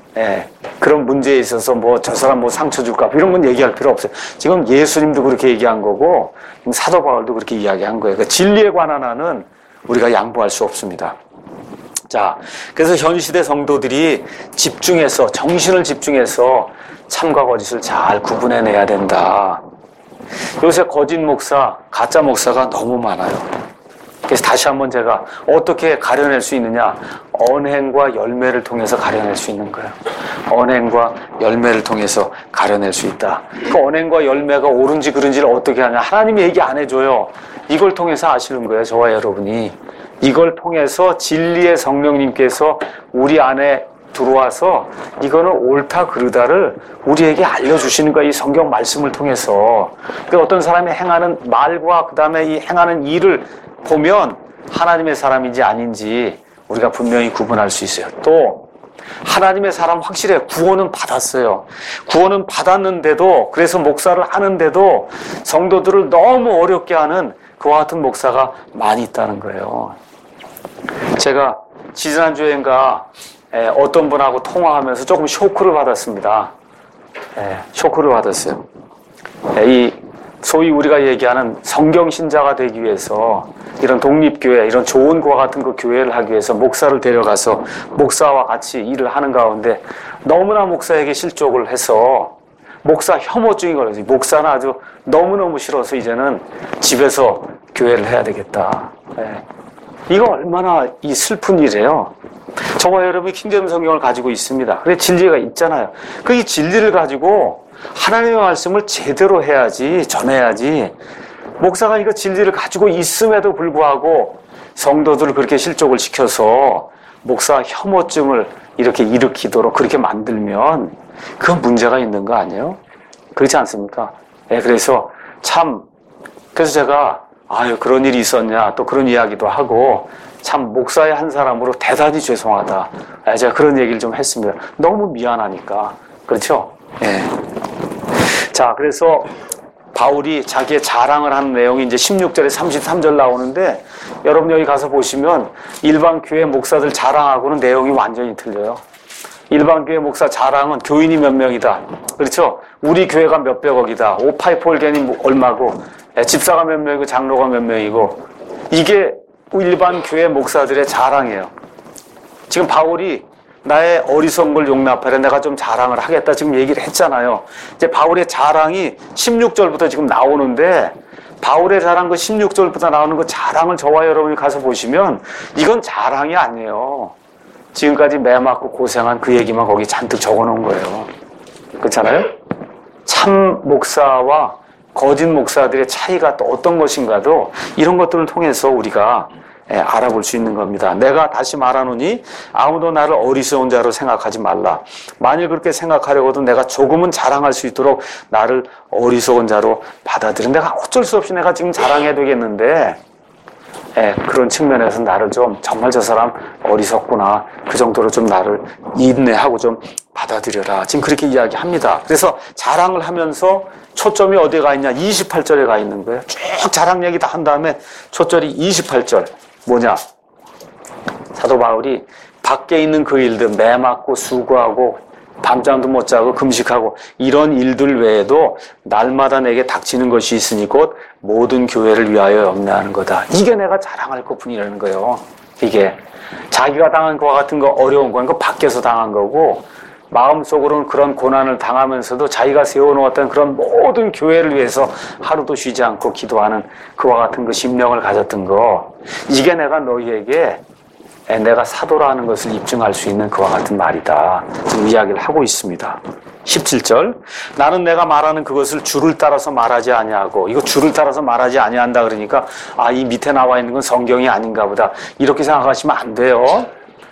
그런 문제에 있어서 뭐 저 사람 뭐 상처 줄까 이런 건 얘기할 필요 없어요. 지금 예수님도 그렇게 얘기한 거고 사도 바울도 그렇게 이야기한 거예요. 그러니까 진리에 관한 한은 우리가 양보할 수 없습니다. 자, 그래서 현 시대 성도들이 집중해서 정신을 집중해서 참과 거짓을 잘 구분해내야 된다. 요새 거짓 목사, 가짜 목사가 너무 많아요. 그래서 다시 한번 제가 어떻게 가려낼 수 있느냐? 언행과 열매를 통해서 가려낼 수 있는 거예요. 언행과 열매를 통해서 가려낼 수 있다. 그 언행과 열매가 옳은지 그른지를 어떻게 하냐? 하나님이 얘기 안 해줘요. 이걸 통해서 아시는 거예요. 저와 여러분이. 이걸 통해서 진리의 성령님께서 우리 안에 들어와서 이거는 옳다 그르다를 우리에게 알려주시는 거야. 이 성경 말씀을 통해서. 그 어떤 사람이 행하는 말과 그 다음에 이 행하는 일을 보면 하나님의 사람인지 아닌지 우리가 분명히 구분할 수 있어요. 또 하나님의 사람 확실해요. 구원은 받았어요. 구원은 받았는데도 그래서 목사를 하는데도 성도들을 너무 어렵게 하는 그와 같은 목사가 많이 있다는 거예요. 제가 지난주엔가 어떤 분하고 통화하면서 조금 쇼크를 받았습니다. 쇼크를 받았어요. 이 소위 우리가 얘기하는 성경신자가 되기 위해서 이런 독립교회, 이런 좋은 그와 같은 그 교회를 하기 위해서 목사를 데려가서 목사와 같이 일을 하는 가운데 너무나 목사에게 실족을 해서 목사 혐오증이 걸려서 목사는 아주 너무너무 싫어서 이제는 집에서 교회를 해야 되겠다. 이거 얼마나 이 슬픈 일이에요. 저와 여러분이 킹제임스 성경을 가지고 있습니다. 그래 진리가 있잖아요. 그 이 진리를 가지고 하나님의 말씀을 제대로 해야지, 전해야지. 목사가 이거 진리를 가지고 있음에도 불구하고 성도들을 그렇게 실족을 시켜서 목사 혐오증을 이렇게 일으키도록 그렇게 만들면 그건 문제가 있는 거 아니에요? 그렇지 않습니까? 그래서 그래서 제가 그런 일이 있었냐 또 그런 이야기도 하고 참 목사의 한 사람으로 대단히 죄송하다. 제가 그런 얘기를 좀 했습니다. 너무 미안하니까. 그렇죠? 자, 그래서 바울이 자기의 자랑을 하는 내용이 이제 16절에 33절 나오는데 여러분 여기 가서 보시면 일반 교회 목사들 자랑하고는 내용이 완전히 틀려요. 일반 교회 목사 자랑은 교인이 몇 명이다. 그렇죠? 우리 교회가 몇백억이다. 오파이프 올겐이 얼마고 집사가 몇 명이고 장로가 몇 명이고 이게 일반 교회 목사들의 자랑이에요. 지금 바울이 나의 어리석은 걸 용납하려 내가 좀 자랑을 하겠다 지금 얘기를 했잖아요. 이제 바울의 자랑이 16절부터 지금 나오는데 바울의 자랑 그 16절부터 나오는 그 자랑을 저와 여러분이 가서 보시면 이건 자랑이 아니에요. 지금까지 매 맞고 고생한 그 얘기만 거기 잔뜩 적어 놓은 거예요. 그렇잖아요? 참 목사와 거짓 목사들의 차이가 또 어떤 것인가도 이런 것들을 통해서 우리가 알아볼 수 있는 겁니다. 내가 다시 말하노니 아무도 나를 어리석은 자로 생각하지 말라. 만일 그렇게 생각하려고도 내가 조금은 자랑할 수 있도록 나를 어리석은 자로 받아들여. 내가 어쩔 수 없이 내가 지금 자랑해야 되겠는데 그런 측면에서 나를 좀 정말 저 사람 어리석구나. 그 정도로 좀 나를 인내하고 좀 받아들여라. 지금 그렇게 이야기합니다. 그래서 자랑을 하면서 초점이 어디에 가 있냐? 28절에 가 있는 거예요. 쭉 자랑 얘기 다 한 다음에 초절이 28절. 뭐냐? 사도 바울이 밖에 있는 그 일들, 매 맞고 수고하고 밤잠도 못 자고 금식하고 이런 일들 외에도 날마다 내게 닥치는 것이 있으니 곧 모든 교회를 위하여 염려하는 거다. 이게 내가 자랑할 것뿐이라는 거예요. 이게 자기가 당한 것과 같은 거 어려운 건 그 밖에서 당한 거고 마음속으로는 그런 고난을 당하면서도 자기가 세워놓았던 그런 모든 교회를 위해서 하루도 쉬지 않고 기도하는 그와 같은 그 심령을 가졌던 거 이게 내가 너희에게 내가 사도라는 것을 입증할 수 있는 그와 같은 말이다. 지금 이야기를 하고 있습니다. 17절 나는 내가 말하는 그것을 줄을 따라서 말하지 아니하고 이거 줄을 따라서 말하지 아니한다 그러니까 이 밑에 나와 있는 건 성경이 아닌가 보다 이렇게 생각하시면 안 돼요.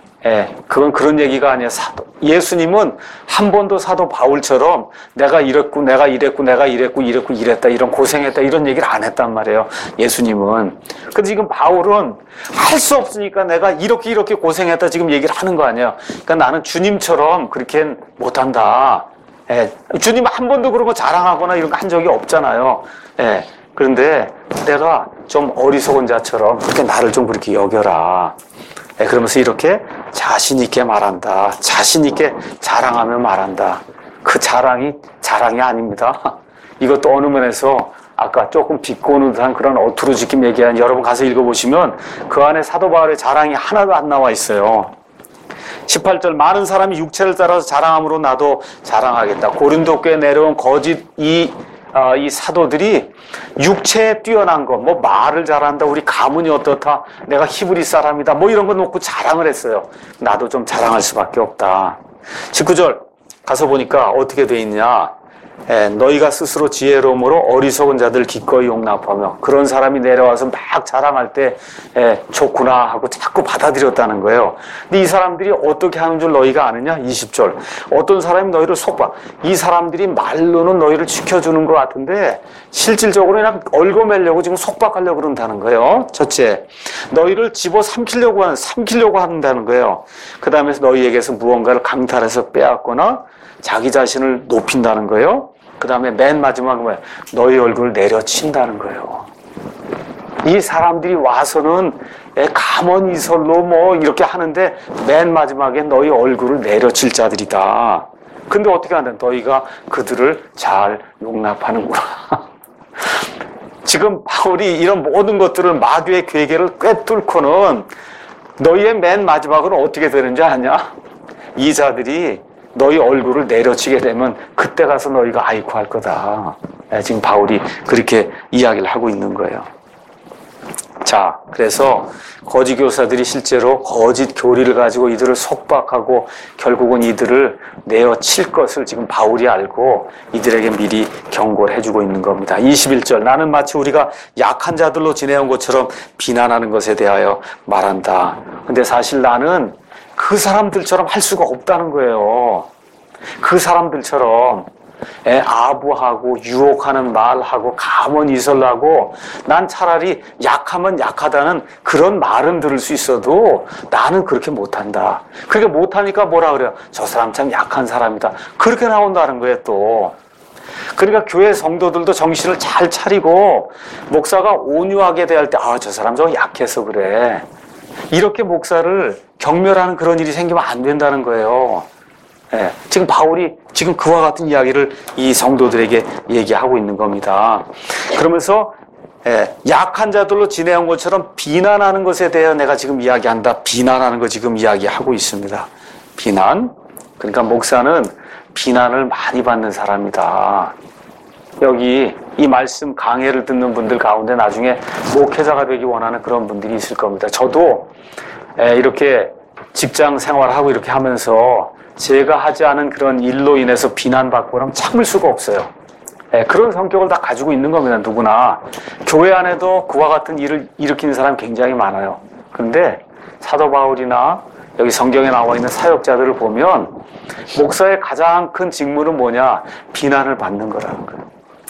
그건 그런 얘기가 아니에요. 예수님은 한 번도 사도 바울처럼 내가 이랬고 내가 이랬고 내가 이랬고 이랬고 이랬다 이런 고생했다 이런 얘기를 안 했단 말이에요. 예수님은. 근데 지금 바울은 할 수 없으니까 내가 이렇게 고생했다 지금 얘기를 하는 거 아니에요. 그러니까 나는 주님처럼 그렇게 못한다. 주님 한 번도 그런 거 자랑하거나 이런 거 한 적이 없잖아요. 그런데 내가 좀 어리석은 자처럼 그렇게 나를 좀 그렇게 여겨라. 그러면서 이렇게 자신 있게 말한다. 자신 있게 자랑하며 말한다. 그 자랑이 아닙니다. 이것도 어느 면에서 아까 조금 비꼬는 듯한 그런 어투로지낌 얘기한 여러분 가서 읽어보시면 그 안에 사도 바울의 자랑이 하나도 안 나와 있어요. 18절 많은 사람이 육체를 따라서 자랑함으로 나도 자랑하겠다. 고린도 교회에 내려온 거짓 이 사도들이 육체에 뛰어난 거, 뭐 말을 잘한다, 우리 가문이 어떻다, 내가 히브리 사람이다, 뭐 이런 거 놓고 자랑을 했어요. 나도 좀 자랑할 수밖에 없다. 19절 가서 보니까 어떻게 돼 있냐? 너희가 스스로 지혜로움으로 어리석은 자들 기꺼이 용납하며 그런 사람이 내려와서 막 자랑할 때 좋구나 하고 자꾸 받아들였다는 거예요. 근데 이 사람들이 어떻게 하는 줄 너희가 아느냐? 20절 어떤 사람이 너희를 속박 이 사람들이 말로는 너희를 지켜주는 것 같은데 실질적으로 그냥 얽어매려고 지금 속박하려고 그런다는 거예요. 첫째, 너희를 집어삼키려고 한다는 거예요. 그 다음에 너희에게서 무언가를 강탈해서 빼앗거나 자기 자신을 높인다는 거예요. 그 다음에 맨 마지막은 뭐예요? 너희 얼굴을 내려친다는 거예요. 이 사람들이 와서는 가만히 이설로 뭐 이렇게 하는데 맨 마지막에 너희 얼굴을 내려칠 자들이다. 근데 어떻게 한다? 너희가 그들을 잘 용납하는구나. 지금 바울이 이런 모든 것들을 마귀의 괴계를 꿰뚫고는 너희의 맨 마지막은 어떻게 되는지 아냐? 이 자들이 너희 얼굴을 내려치게 되면 그때 가서 너희가 아이쿠 할 거다. 지금 바울이 그렇게 이야기를 하고 있는 거예요. 자, 그래서 거짓 교사들이 실제로 거짓 교리를 가지고 이들을 속박하고 결국은 이들을 내어칠 것을 지금 바울이 알고 이들에게 미리 경고를 해주고 있는 겁니다. 21절 나는 마치 우리가 약한 자들로 지내온 것처럼 비난하는 것에 대하여 말한다. 근데 사실 나는 그 사람들처럼 할 수가 없다는 거예요. 그 사람들처럼 아부하고 유혹하는 말하고 가만히 있으려고 난 차라리 약하면 약하다는 그런 말은 들을 수 있어도 나는 그렇게 못한다. 그렇게 못하니까 뭐라 그래요? 저 사람 참 약한 사람이다. 그렇게 나온다는 거예요 또. 그러니까 교회 성도들도 정신을 잘 차리고 목사가 온유하게 대할 때, 아, 저 사람 좀 약해서 그래. 이렇게 목사를 경멸하는 그런 일이 생기면 안 된다는 거예요. 예, 지금 바울이 지금 그와 같은 이야기를 이 성도들에게 얘기하고 있는 겁니다. 그러면서 약한 자들로 지내온 것처럼 비난하는 것에 대해 내가 지금 이야기한다. 비난하는 거 지금 이야기하고 있습니다. 비난. 그러니까 목사는 비난을 많이 받는 사람이다. 여기 이 말씀 강해를 듣는 분들 가운데 나중에 목회자가 되기 원하는 그런 분들이 있을 겁니다. 저도 이렇게 직장 생활하고 이렇게 하면서 제가 하지 않은 그런 일로 인해서 비난받고 그러면 참을 수가 없어요. 그런 성격을 다 가지고 있는 겁니다. 누구나. 교회 안에도 그와 같은 일을 일으키는 사람이 굉장히 많아요. 그런데 사도 바울이나 여기 성경에 나와 있는 사역자들을 보면 목사의 가장 큰 직무는 뭐냐? 비난을 받는 거라는 거예요.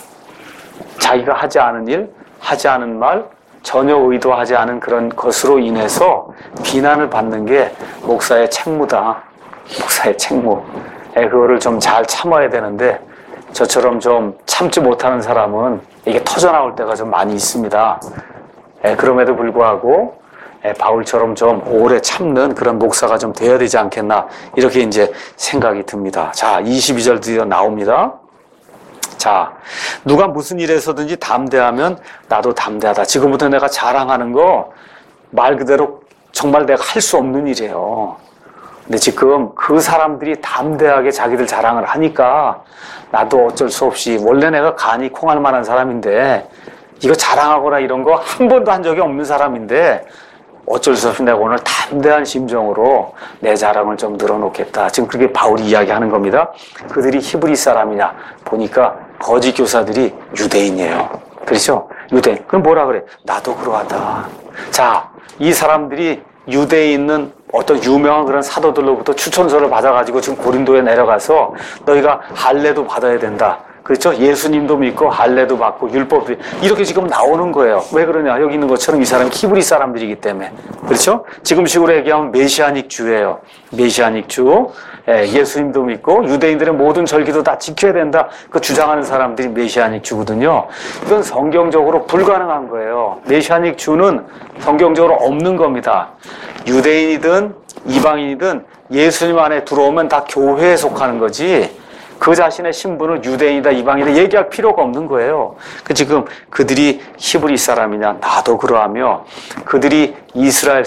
자기가 하지 않은 일, 하지 않은 말, 전혀 의도하지 않은 그런 것으로 인해서 비난을 받는 게 목사의 책무다. 목사의 책무. 그거를 좀 잘 참아야 되는데 저처럼 좀 참지 못하는 사람은 이게 터져나올 때가 좀 많이 있습니다. 그럼에도 불구하고 바울처럼 좀 오래 참는 그런 목사가 좀 되어야 되지 않겠나 이렇게 이제 생각이 듭니다. 자, 22절 드디어 나옵니다. 자, 누가 무슨 일에서든지 담대하면 나도 담대하다. 지금부터 내가 자랑하는 거 말 그대로 정말 내가 할 수 없는 일이에요. 근데 지금 그 사람들이 담대하게 자기들 자랑을 하니까 나도 어쩔 수 없이 원래 내가 간이 콩할 만한 사람인데 이거 자랑하거나 이런 거 한 번도 한 적이 없는 사람인데 어쩔 수 없이 내가 오늘 담대한 심정으로 내 자랑을 좀 늘어놓겠다. 지금 그렇게 바울이 이야기하는 겁니다. 그들이 히브리 사람이냐 보니까 거짓 교사들이 유대인이에요. 그렇죠? 유대인. 그럼 뭐라 그래? 나도 그러하다. 자, 이 사람들이 유대에 있는 어떤 유명한 그런 사도들로부터 추천서를 받아가지고 지금 고린도에 내려가서 너희가 할례도 받아야 된다. 그렇죠? 예수님도 믿고 할례도 받고 율법도 이렇게 지금 나오는 거예요. 왜 그러냐? 여기 있는 것처럼 이 사람이 히브리 사람들이기 때문에. 그렇죠? 지금식으로 얘기하면 메시아닉 주예요. 메시아닉 주. 예수님도 믿고 유대인들의 모든 절기도 다 지켜야 된다. 그 주장하는 사람들이 메시아닉 주거든요. 이건 성경적으로 불가능한 거예요. 메시아닉 주는 성경적으로 없는 겁니다. 유대인이든 이방인이든 예수님 안에 들어오면 다 교회에 속하는 거지 그 자신의 신분을 유대인이다 이방인이다 얘기할 필요가 없는 거예요. 지금 그들이 히브리 사람이냐 나도 그러하며 그들이 이스라엘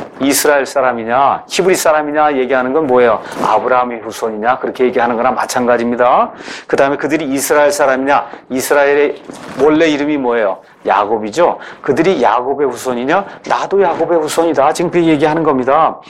사람이냐 히브리 사람이냐 얘기하는 건 뭐예요? 아브라함의 후손이냐 그렇게 얘기하는 거나 마찬가지입니다. 그 다음에 그들이 이스라엘 사람이냐 이스라엘의 원래 이름이 뭐예요? 야곱이죠. 그들이 야곱의 후손이냐 나도 야곱의 후손이다. 지금 그 얘기하는 겁니다.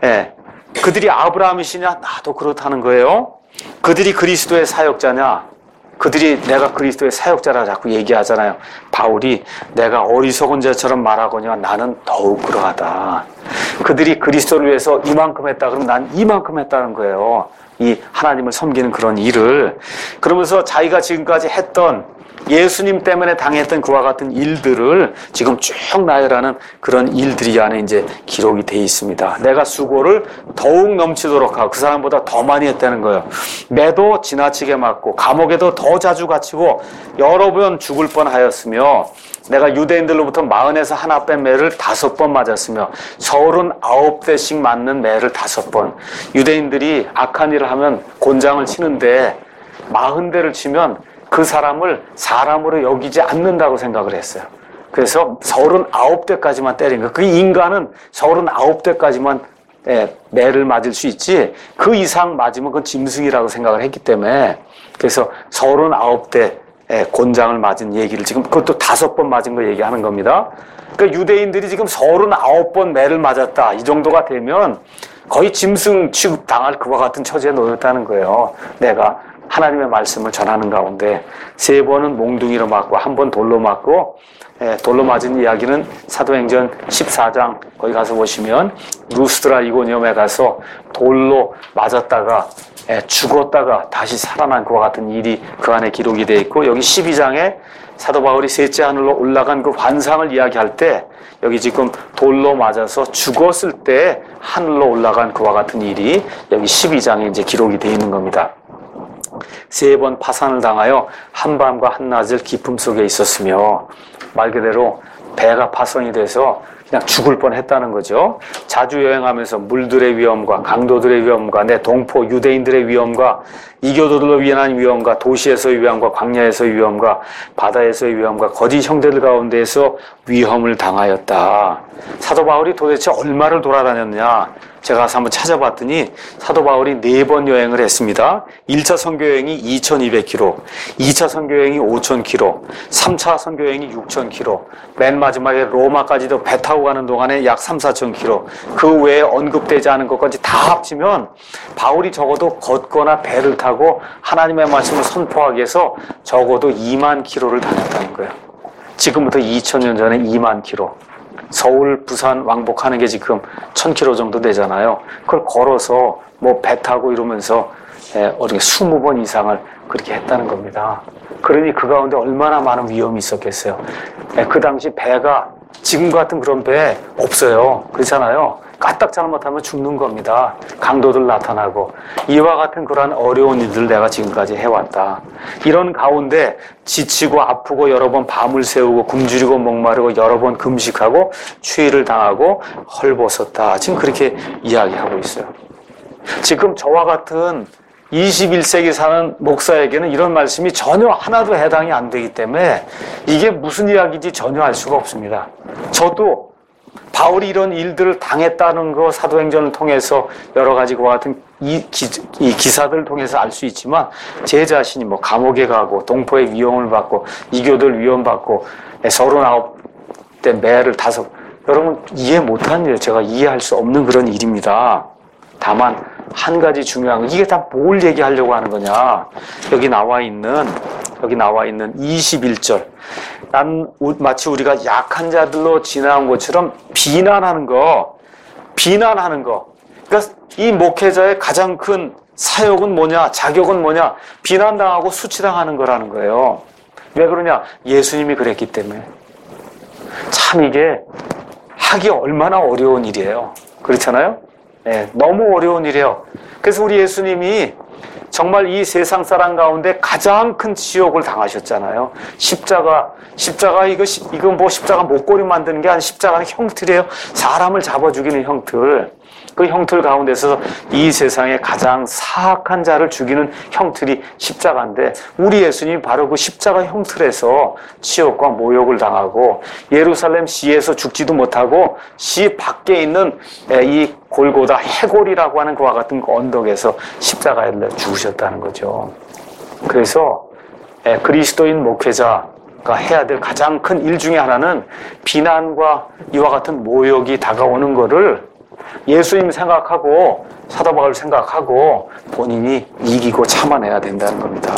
그들이 아브라함이시냐 나도 그렇다는 거예요. 그들이 그리스도의 사역자냐 그들이 내가 그리스도의 사역자라고 자꾸 얘기하잖아요. 바울이 내가 어리석은 자처럼 말하거니와 나는 더욱 그러하다. 그들이 그리스도를 위해서 이만큼 했다 그러면 난 이만큼 했다는 거예요. 이 하나님을 섬기는 그런 일을. 그러면서 자기가 지금까지 했던 예수님 때문에 당했던 그와 같은 일들을 지금 쭉 나열하는 그런 일들이 안에 이제 기록이 돼 있습니다. 내가 수고를 더욱 넘치도록 하고 그 사람보다 더 많이 했다는 거예요. 매도 지나치게 맞고 감옥에도 더 자주 갇히고 여러 번 죽을 뻔하였으며 내가 유대인들로부터 40에서 하나 뺀 매를 5번 맞았으며 39대씩 맞는 매를 5번. 유대인들이 악한 일을 하면 곤장을 치는데 40대를 치면 그 사람을 사람으로 여기지 않는다고 생각을 했어요. 그래서 39대까지만 때린 거예요. 그 인간은 39대까지만 매를 맞을 수 있지 그 이상 맞으면 그건 짐승이라고 생각을 했기 때문에 그래서 39대 곤장을 맞은 얘기를 지금 그것도 5번 맞은 거 얘기하는 겁니다. 그러니까 유대인들이 지금 39번 매를 맞았다. 이 정도가 되면 거의 짐승 취급 당할 그와 같은 처지에 놓였다는 거예요. 내가 하나님의 말씀을 전하는 가운데 3번은 몽둥이로 맞고 1번 돌로 맞고 돌로 맞은 이야기는 사도행전 14장 거기 가서 보시면 루스드라 이고니움에 가서 돌로 맞았다가 죽었다가 다시 살아난 그와 같은 일이 그 안에 기록이 되어 있고 여기 12장에 사도 바울이 셋째 하늘로 올라간 그 환상을 이야기할 때 여기 지금 돌로 맞아서 죽었을 때 하늘로 올라간 그와 같은 일이 여기 12장에 이제 기록이 되어 있는 겁니다. 3번 파산을 당하여 한밤과 한낮을 기품 속에 있었으며, 말 그대로 배가 파손이 돼서 그냥 죽을 뻔했다는 거죠. 자주 여행하면서 물들의 위험과 강도들의 위험과 내 동포 유대인들의 위험과 이교도들로 인한 위험과 도시에서의 위험과 광야에서의 위험과 바다에서의 위험과 거짓 형제들 가운데에서 위험을 당하였다. 사도 바울이 도대체 얼마를 돌아다녔냐? 제가 가서 한번 찾아봤더니 사도 바울이 4번 여행을 했습니다. 1차 선교 여행이 2200km, 2차 선교 여행이 5000km, 3차 선교 여행이 6000km, 맨 마지막에 로마까지도 배 타고 가는 동안에 약 3, 4000km, 그 외에 언급되지 않은 것까지 다 합치면 바울이 적어도 걷거나 배를 타고 하나님의 말씀을 선포하기 위해서 적어도 2만 km를 다녔다는 거예요. 지금부터 2000년 전에 2만 km. 서울, 부산 왕복하는 게 지금 1000km 정도 되잖아요. 그걸 걸어서 뭐 배 타고 이러면서 어떻게 20번 이상을 그렇게 했다는 겁니다. 그러니 그 가운데 얼마나 많은 위험이 있었겠어요. 그 당시 배가 지금 같은 그런 배 없어요. 그렇잖아요. 까딱 잘못하면 죽는 겁니다. 강도들 나타나고 이와 같은 그러한 어려운 일들을 내가 지금까지 해왔다. 이런 가운데 지치고 아프고 여러 번 밤을 새우고 굶주리고 목마르고 여러 번 금식하고 추위를 당하고 헐벗었다. 지금 그렇게 이야기하고 있어요. 지금 저와 같은 21세기 사는 목사에게는 이런 말씀이 전혀 하나도 해당이 안 되기 때문에 이게 무슨 이야기인지 전혀 알 수가 없습니다. 저도 바울이 이런 일들을 당했다는 거 사도행전을 통해서 여러 가지 그와 같은 이 기사들을 통해서 알 수 있지만 제 자신이 뭐 감옥에 가고 동포의 위험을 받고 이교들 위험받고 39대 매를 5 여러분 이해 못하는 일, 제가 이해할 수 없는 그런 일입니다. 다만 한 가지 중요한 거, 이게 다 뭘 얘기하려고 하는 거냐? 여기 나와 있는 21절. 마치 우리가 약한 자들로 지나온 것처럼 비난하는 거. 그러니까 이 목회자의 가장 큰 사역은 뭐냐? 자격은 뭐냐? 비난당하고 수치당하는 거라는 거예요. 왜 그러냐? 예수님이 그랬기 때문에. 참 이게 하기 얼마나 어려운 일이에요. 그렇잖아요? 네, 너무 어려운 일이에요. 그래서 우리 예수님이 정말 이 세상 사람 가운데 가장 큰 지옥을 당하셨잖아요. 십자가 이거 뭐 십자가 목걸이 만드는 게 아니라 십자가는 형틀이에요. 사람을 잡아 죽이는 형틀. 그 형틀 가운데서 이 세상에 가장 사악한 자를 죽이는 형틀이 십자가인데 우리 예수님이 바로 그 십자가 형틀에서 치욕과 모욕을 당하고 예루살렘 시에서 죽지도 못하고 시 밖에 있는 이 골고다 해골이라고 하는 그와 같은 그 언덕에서 십자가에 죽으셨다는 거죠. 그래서 그리스도인 목회자가 해야 될 가장 큰 일 중에 하나는 비난과 이와 같은 모욕이 다가오는 거를 예수님 생각하고 사도 바울 생각하고 본인이 이기고 참아내야 된다는 겁니다.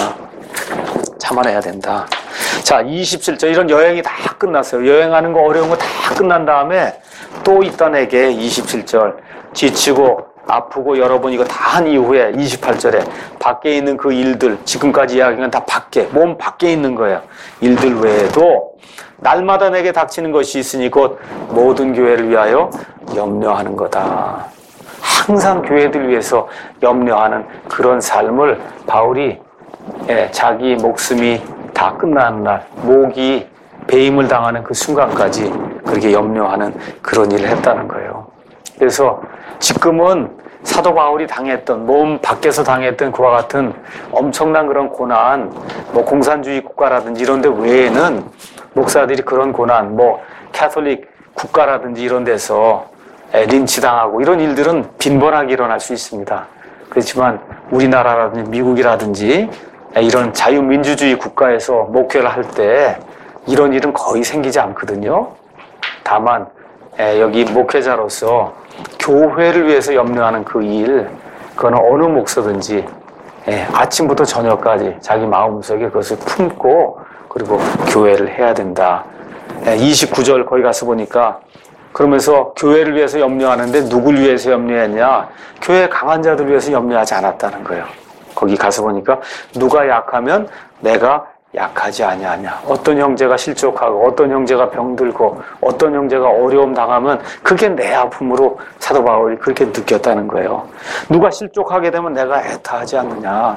참아내야 된다. 자, 27절 이런 여행이 다 끝났어요. 여행하는 거 어려운 거 다 끝난 다음에 또 있다 내게 27절 지치고 아프고 여러 번 이거 다 한 이후에 28절에 밖에 있는 그 일들 지금까지 이야기한 다 밖에 몸 밖에 있는 거예요. 일들 외에도 날마다 내게 닥치는 것이 있으니 곧 모든 교회를 위하여 염려하는 거다. 항상 교회들 위해서 염려하는 그런 삶을 바울이 자기 목숨이 다 끝나는 날 목이 배임을 당하는 그 순간까지 그렇게 염려하는 그런 일을 했다는 거예요. 그래서 지금은 사도 바울이 당했던 몸 밖에서 당했던 그와 같은 엄청난 그런 고난 뭐 공산주의 국가라든지 이런 데 외에는 목사들이 그런 고난 뭐 캐톨릭 국가라든지 이런 데서 린치당하고 이런 일들은 빈번하게 일어날 수 있습니다. 그렇지만 우리나라라든지 미국이라든지 이런 자유민주주의 국가에서 목회를 할 때 이런 일은 거의 생기지 않거든요. 다만 여기 목회자로서 교회를 위해서 염려하는 그 일, 그거는 어느 목사든지 아침부터 저녁까지 자기 마음속에 그것을 품고 그리고 교회를 해야 된다. 29절 거기 가서 보니까 그러면서 교회를 위해서 염려하는데 누굴 위해서 염려했냐? 교회 강한 자들 위해서 염려하지 않았다는 거예요. 거기 가서 보니까 누가 약하면 내가 약하지 아니하냐. 어떤 형제가 실족하고 어떤 형제가 병들고 어떤 형제가 어려움 당하면 그게 내 아픔으로 사도 바울이 그렇게 느꼈다는 거예요. 누가 실족하게 되면 내가 애타하지 않느냐.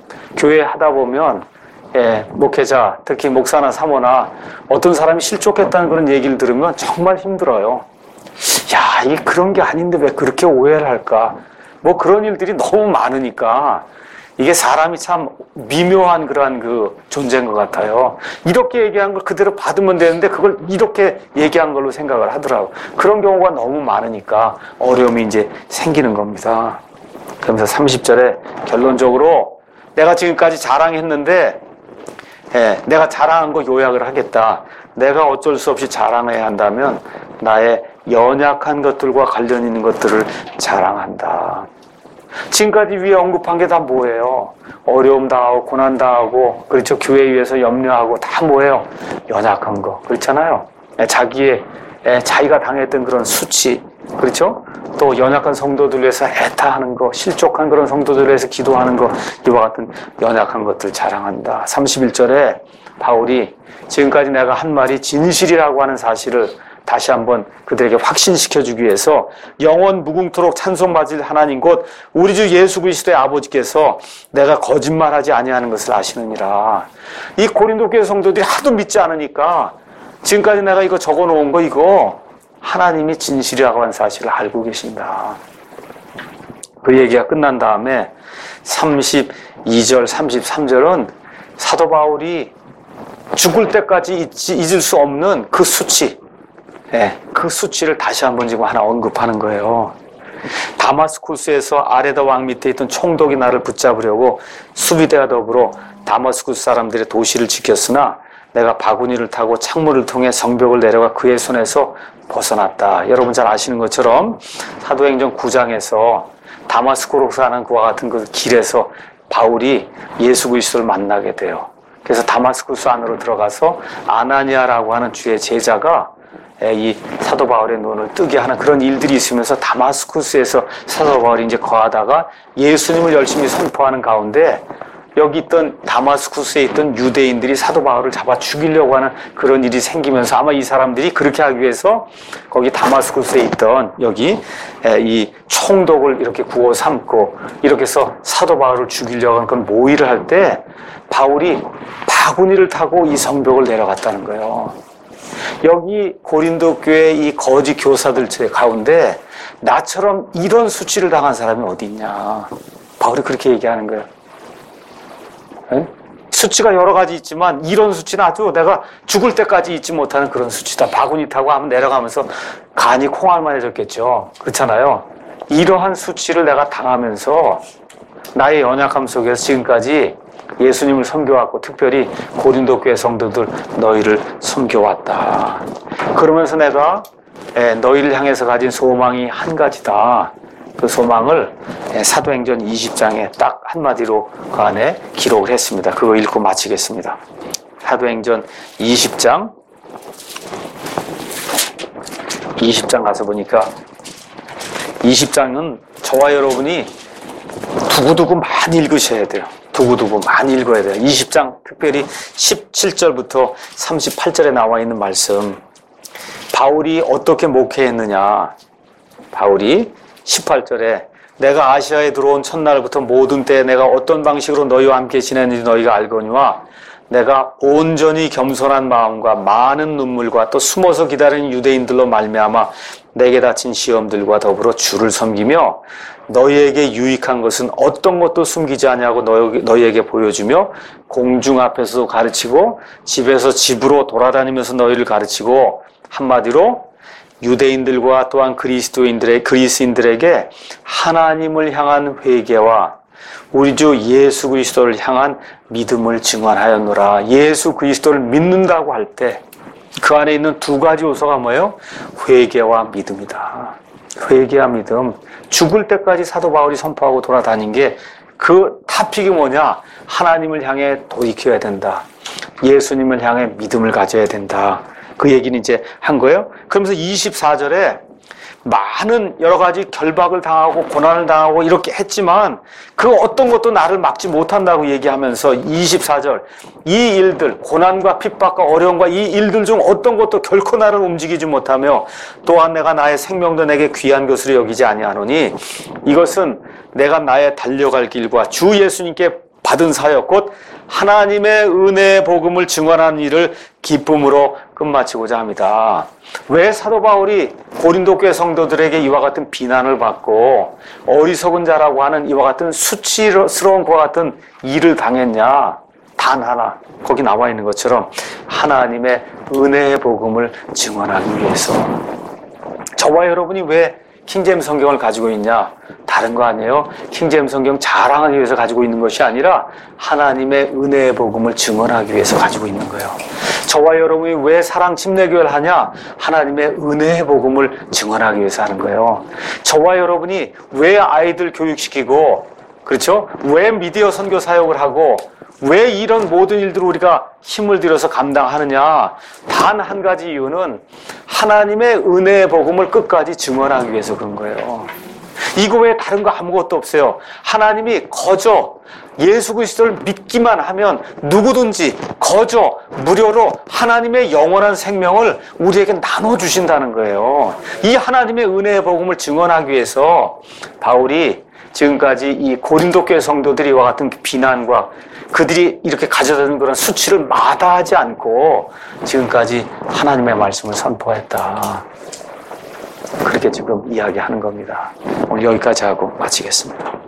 교회 하다 보면 목회자, 특히 목사나 사모나 어떤 사람이 실족했다는 그런 얘기를 들으면 정말 힘들어요. 야, 이게 그런 게 아닌데 왜 그렇게 오해를 할까? 뭐 그런 일들이 너무 많으니까 이게 사람이 참 미묘한 그러한 그 존재인 것 같아요. 이렇게 얘기한 걸 그대로 받으면 되는데 그걸 이렇게 얘기한 걸로 생각을 하더라고요. 그런 경우가 너무 많으니까 어려움이 이제 생기는 겁니다. 그러면서 30절에 결론적으로 내가 지금까지 자랑했는데 내가 자랑한 거 요약을 하겠다. 내가 어쩔 수 없이 자랑해야 한다면 나의 연약한 것들과 관련 있는 것들을 자랑한다. 지금까지 위에 언급한 게 다 뭐예요? 어려움 당하고 고난 당하고 그렇죠. 교회 위해서 염려하고 다 뭐예요? 연약한 거 그렇잖아요. 자기가 당했던 그런 수치 그렇죠. 또 연약한 성도들 위해서 애타하는 거, 실족한 그런 성도들 위해서 기도하는 거, 이와 같은 연약한 것들 자랑한다. 31절에 바울이 지금까지 내가 한 말이 진실이라고 하는 사실을 다시 한번 그들에게 확신시켜주기 위해서 영원 무궁토록 찬송받을 하나님 곧 우리 주 예수 그리스도의 아버지께서 내가 거짓말하지 아니하는 것을 아시느니라. 이 고린도 교회 성도들이 하도 믿지 않으니까 지금까지 내가 이거 적어놓은 거 이거 하나님이 진실이라고 하는 사실을 알고 계신다. 그 얘기가 끝난 다음에 32절, 33절은 사도 바울이 죽을 때까지 잊을 수 없는 그 수치, 그 수치를 다시 한번 지금 하나 언급하는 거예요. 다마스쿠스에서 아레다 왕 밑에 있던 총독이 나를 붙잡으려고 수비대와 더불어 다마스쿠스 사람들의 도시를 지켰으나 내가 바구니를 타고 창문을 통해 성벽을 내려가 그의 손에서 벗어났다. 여러분 잘 아시는 것처럼 사도행전 9장에서 다마스코로 가는 그와 같은 그 길에서 바울이 예수 그리스도를 만나게 돼요. 그래서 다마스쿠스 안으로 들어가서 아나니아라고 하는 주의 제자가 이 사도 바울의 눈을 뜨게 하는 그런 일들이 있으면서 다마스쿠스에서 사도 바울이 이제 거하다가 예수님을 열심히 선포하는 가운데 여기 있던 다마스쿠스에 있던 유대인들이 사도 바울을 잡아 죽이려고 하는 그런 일이 생기면서 아마 이 사람들이 그렇게 하기 위해서 거기 다마스쿠스에 있던 여기 이 총독을 이렇게 구워 삼고 이렇게 해서 사도 바울을 죽이려고 하는 그런 모의를 할 때 바울이 바구니를 타고 이 성벽을 내려갔다는 거예요. 여기 고린도 교회 이 거짓 교사들 가운데 나처럼 이런 수치를 당한 사람이 어디 있냐. 바울이 그렇게 얘기하는 거예요. 수치가 여러 가지 있지만 이런 수치는 아주 내가 죽을 때까지 잊지 못하는 그런 수치다. 바구니 타고 한번 내려가면서 간이 콩알만해졌겠죠. 그렇잖아요. 이러한 수치를 내가 당하면서 나의 연약함 속에서 지금까지 예수님을 섬겨왔고 특별히 고린도 교회 성도들 너희를 섬겨왔다. 그러면서 내가 너희를 향해서 가진 소망이 한 가지다. 그 소망을 사도행전 20장에 딱 한마디로 그 안에 기록을 했습니다. 그거 읽고 마치겠습니다. 사도행전 20장 가서 보니까 20장은 저와 여러분이 두고두고 많이 읽으셔야 돼요. 두고두고 많이 읽어야 돼요. 20장 특별히 17절부터 38절에 나와 있는 말씀. 바울이 어떻게 목회했느냐. 바울이 18절에 내가 아시아에 들어온 첫날부터 모든 때에 내가 어떤 방식으로 너희와 함께 지냈는지 너희가 알거니와 내가 온전히 겸손한 마음과 많은 눈물과 또 숨어서 기다리는 유대인들로 말미암아 내게 닥친 시험들과 더불어 주를 섬기며 너희에게 유익한 것은 어떤 것도 숨기지 아니하고 너희에게 보여주며 공중 앞에서 가르치고 집에서 집으로 돌아다니면서 너희를 가르치고 한마디로 유대인들과 또한 그리스인들에게 하나님을 향한 회개와 우리 주 예수 그리스도를 향한 믿음을 증언하였노라. 예수 그리스도를 믿는다고 할 때 그 안에 있는 두 가지 요소가 뭐예요? 회개와 믿음이다. 회개와 믿음. 죽을 때까지 사도 바울이 선포하고 돌아다닌 게 그 타픽이 뭐냐? 하나님을 향해 돌이켜야 된다. 예수님을 향해 믿음을 가져야 된다. 그 얘기는 이제 한 거예요. 그러면서 24절에 많은 여러 가지 결박을 당하고 고난을 당하고 이렇게 했지만 그 어떤 것도 나를 막지 못한다고 얘기하면서 24절 이 일들 고난과 핍박과 어려움과 이 일들 중 어떤 것도 결코 나를 움직이지 못하며 또한 내가 나의 생명도 내게 귀한 것으로 여기지 아니하노니 이것은 내가 나의 달려갈 길과 주 예수님께 받은 사역 곧 하나님의 은혜의 복음을 증언하는 일을 기쁨으로 끝마치고자 합니다. 왜 사도 바울이 고린도 교회 성도들에게 이와 같은 비난을 받고 어리석은 자라고 하는 이와 같은 수치스러운 것과 같은 일을 당했냐? 단 하나, 거기 나와 있는 것처럼 하나님의 은혜의 복음을 증언하기 위해서. 저와 여러분이 왜 킹제임스 성경을 가지고 있냐? 다른 거 아니에요? 킹제임스 성경 자랑하기 위해서 가지고 있는 것이 아니라 하나님의 은혜의 복음을 증언하기 위해서 가지고 있는 거예요. 저와 여러분이 왜 사랑 침례교회를 하냐? 하나님의 은혜의 복음을 증언하기 위해서 하는 거예요. 저와 여러분이 왜 아이들 교육시키고, 그렇죠? 왜 미디어 선교 사역을 하고, 왜 이런 모든 일들을 우리가 힘을 들여서 감당하느냐? 단 한 가지 이유는 하나님의 은혜의 복음을 끝까지 증언하기 위해서 그런 거예요. 이거 외에 다른 거 아무것도 없어요. 하나님이 거저 예수 그리스도를 믿기만 하면 누구든지 거저 무료로 하나님의 영원한 생명을 우리에게 나눠주신다는 거예요. 이 하나님의 은혜의 복음을 증언하기 위해서 바울이 지금까지 이 고린도 교회 성도들이 이와 같은 비난과 그들이 이렇게 가져다는 그런 수치를 마다하지 않고 지금까지 하나님의 말씀을 선포했다. 그렇게 지금 이야기하는 겁니다. 오늘 여기까지 하고 마치겠습니다.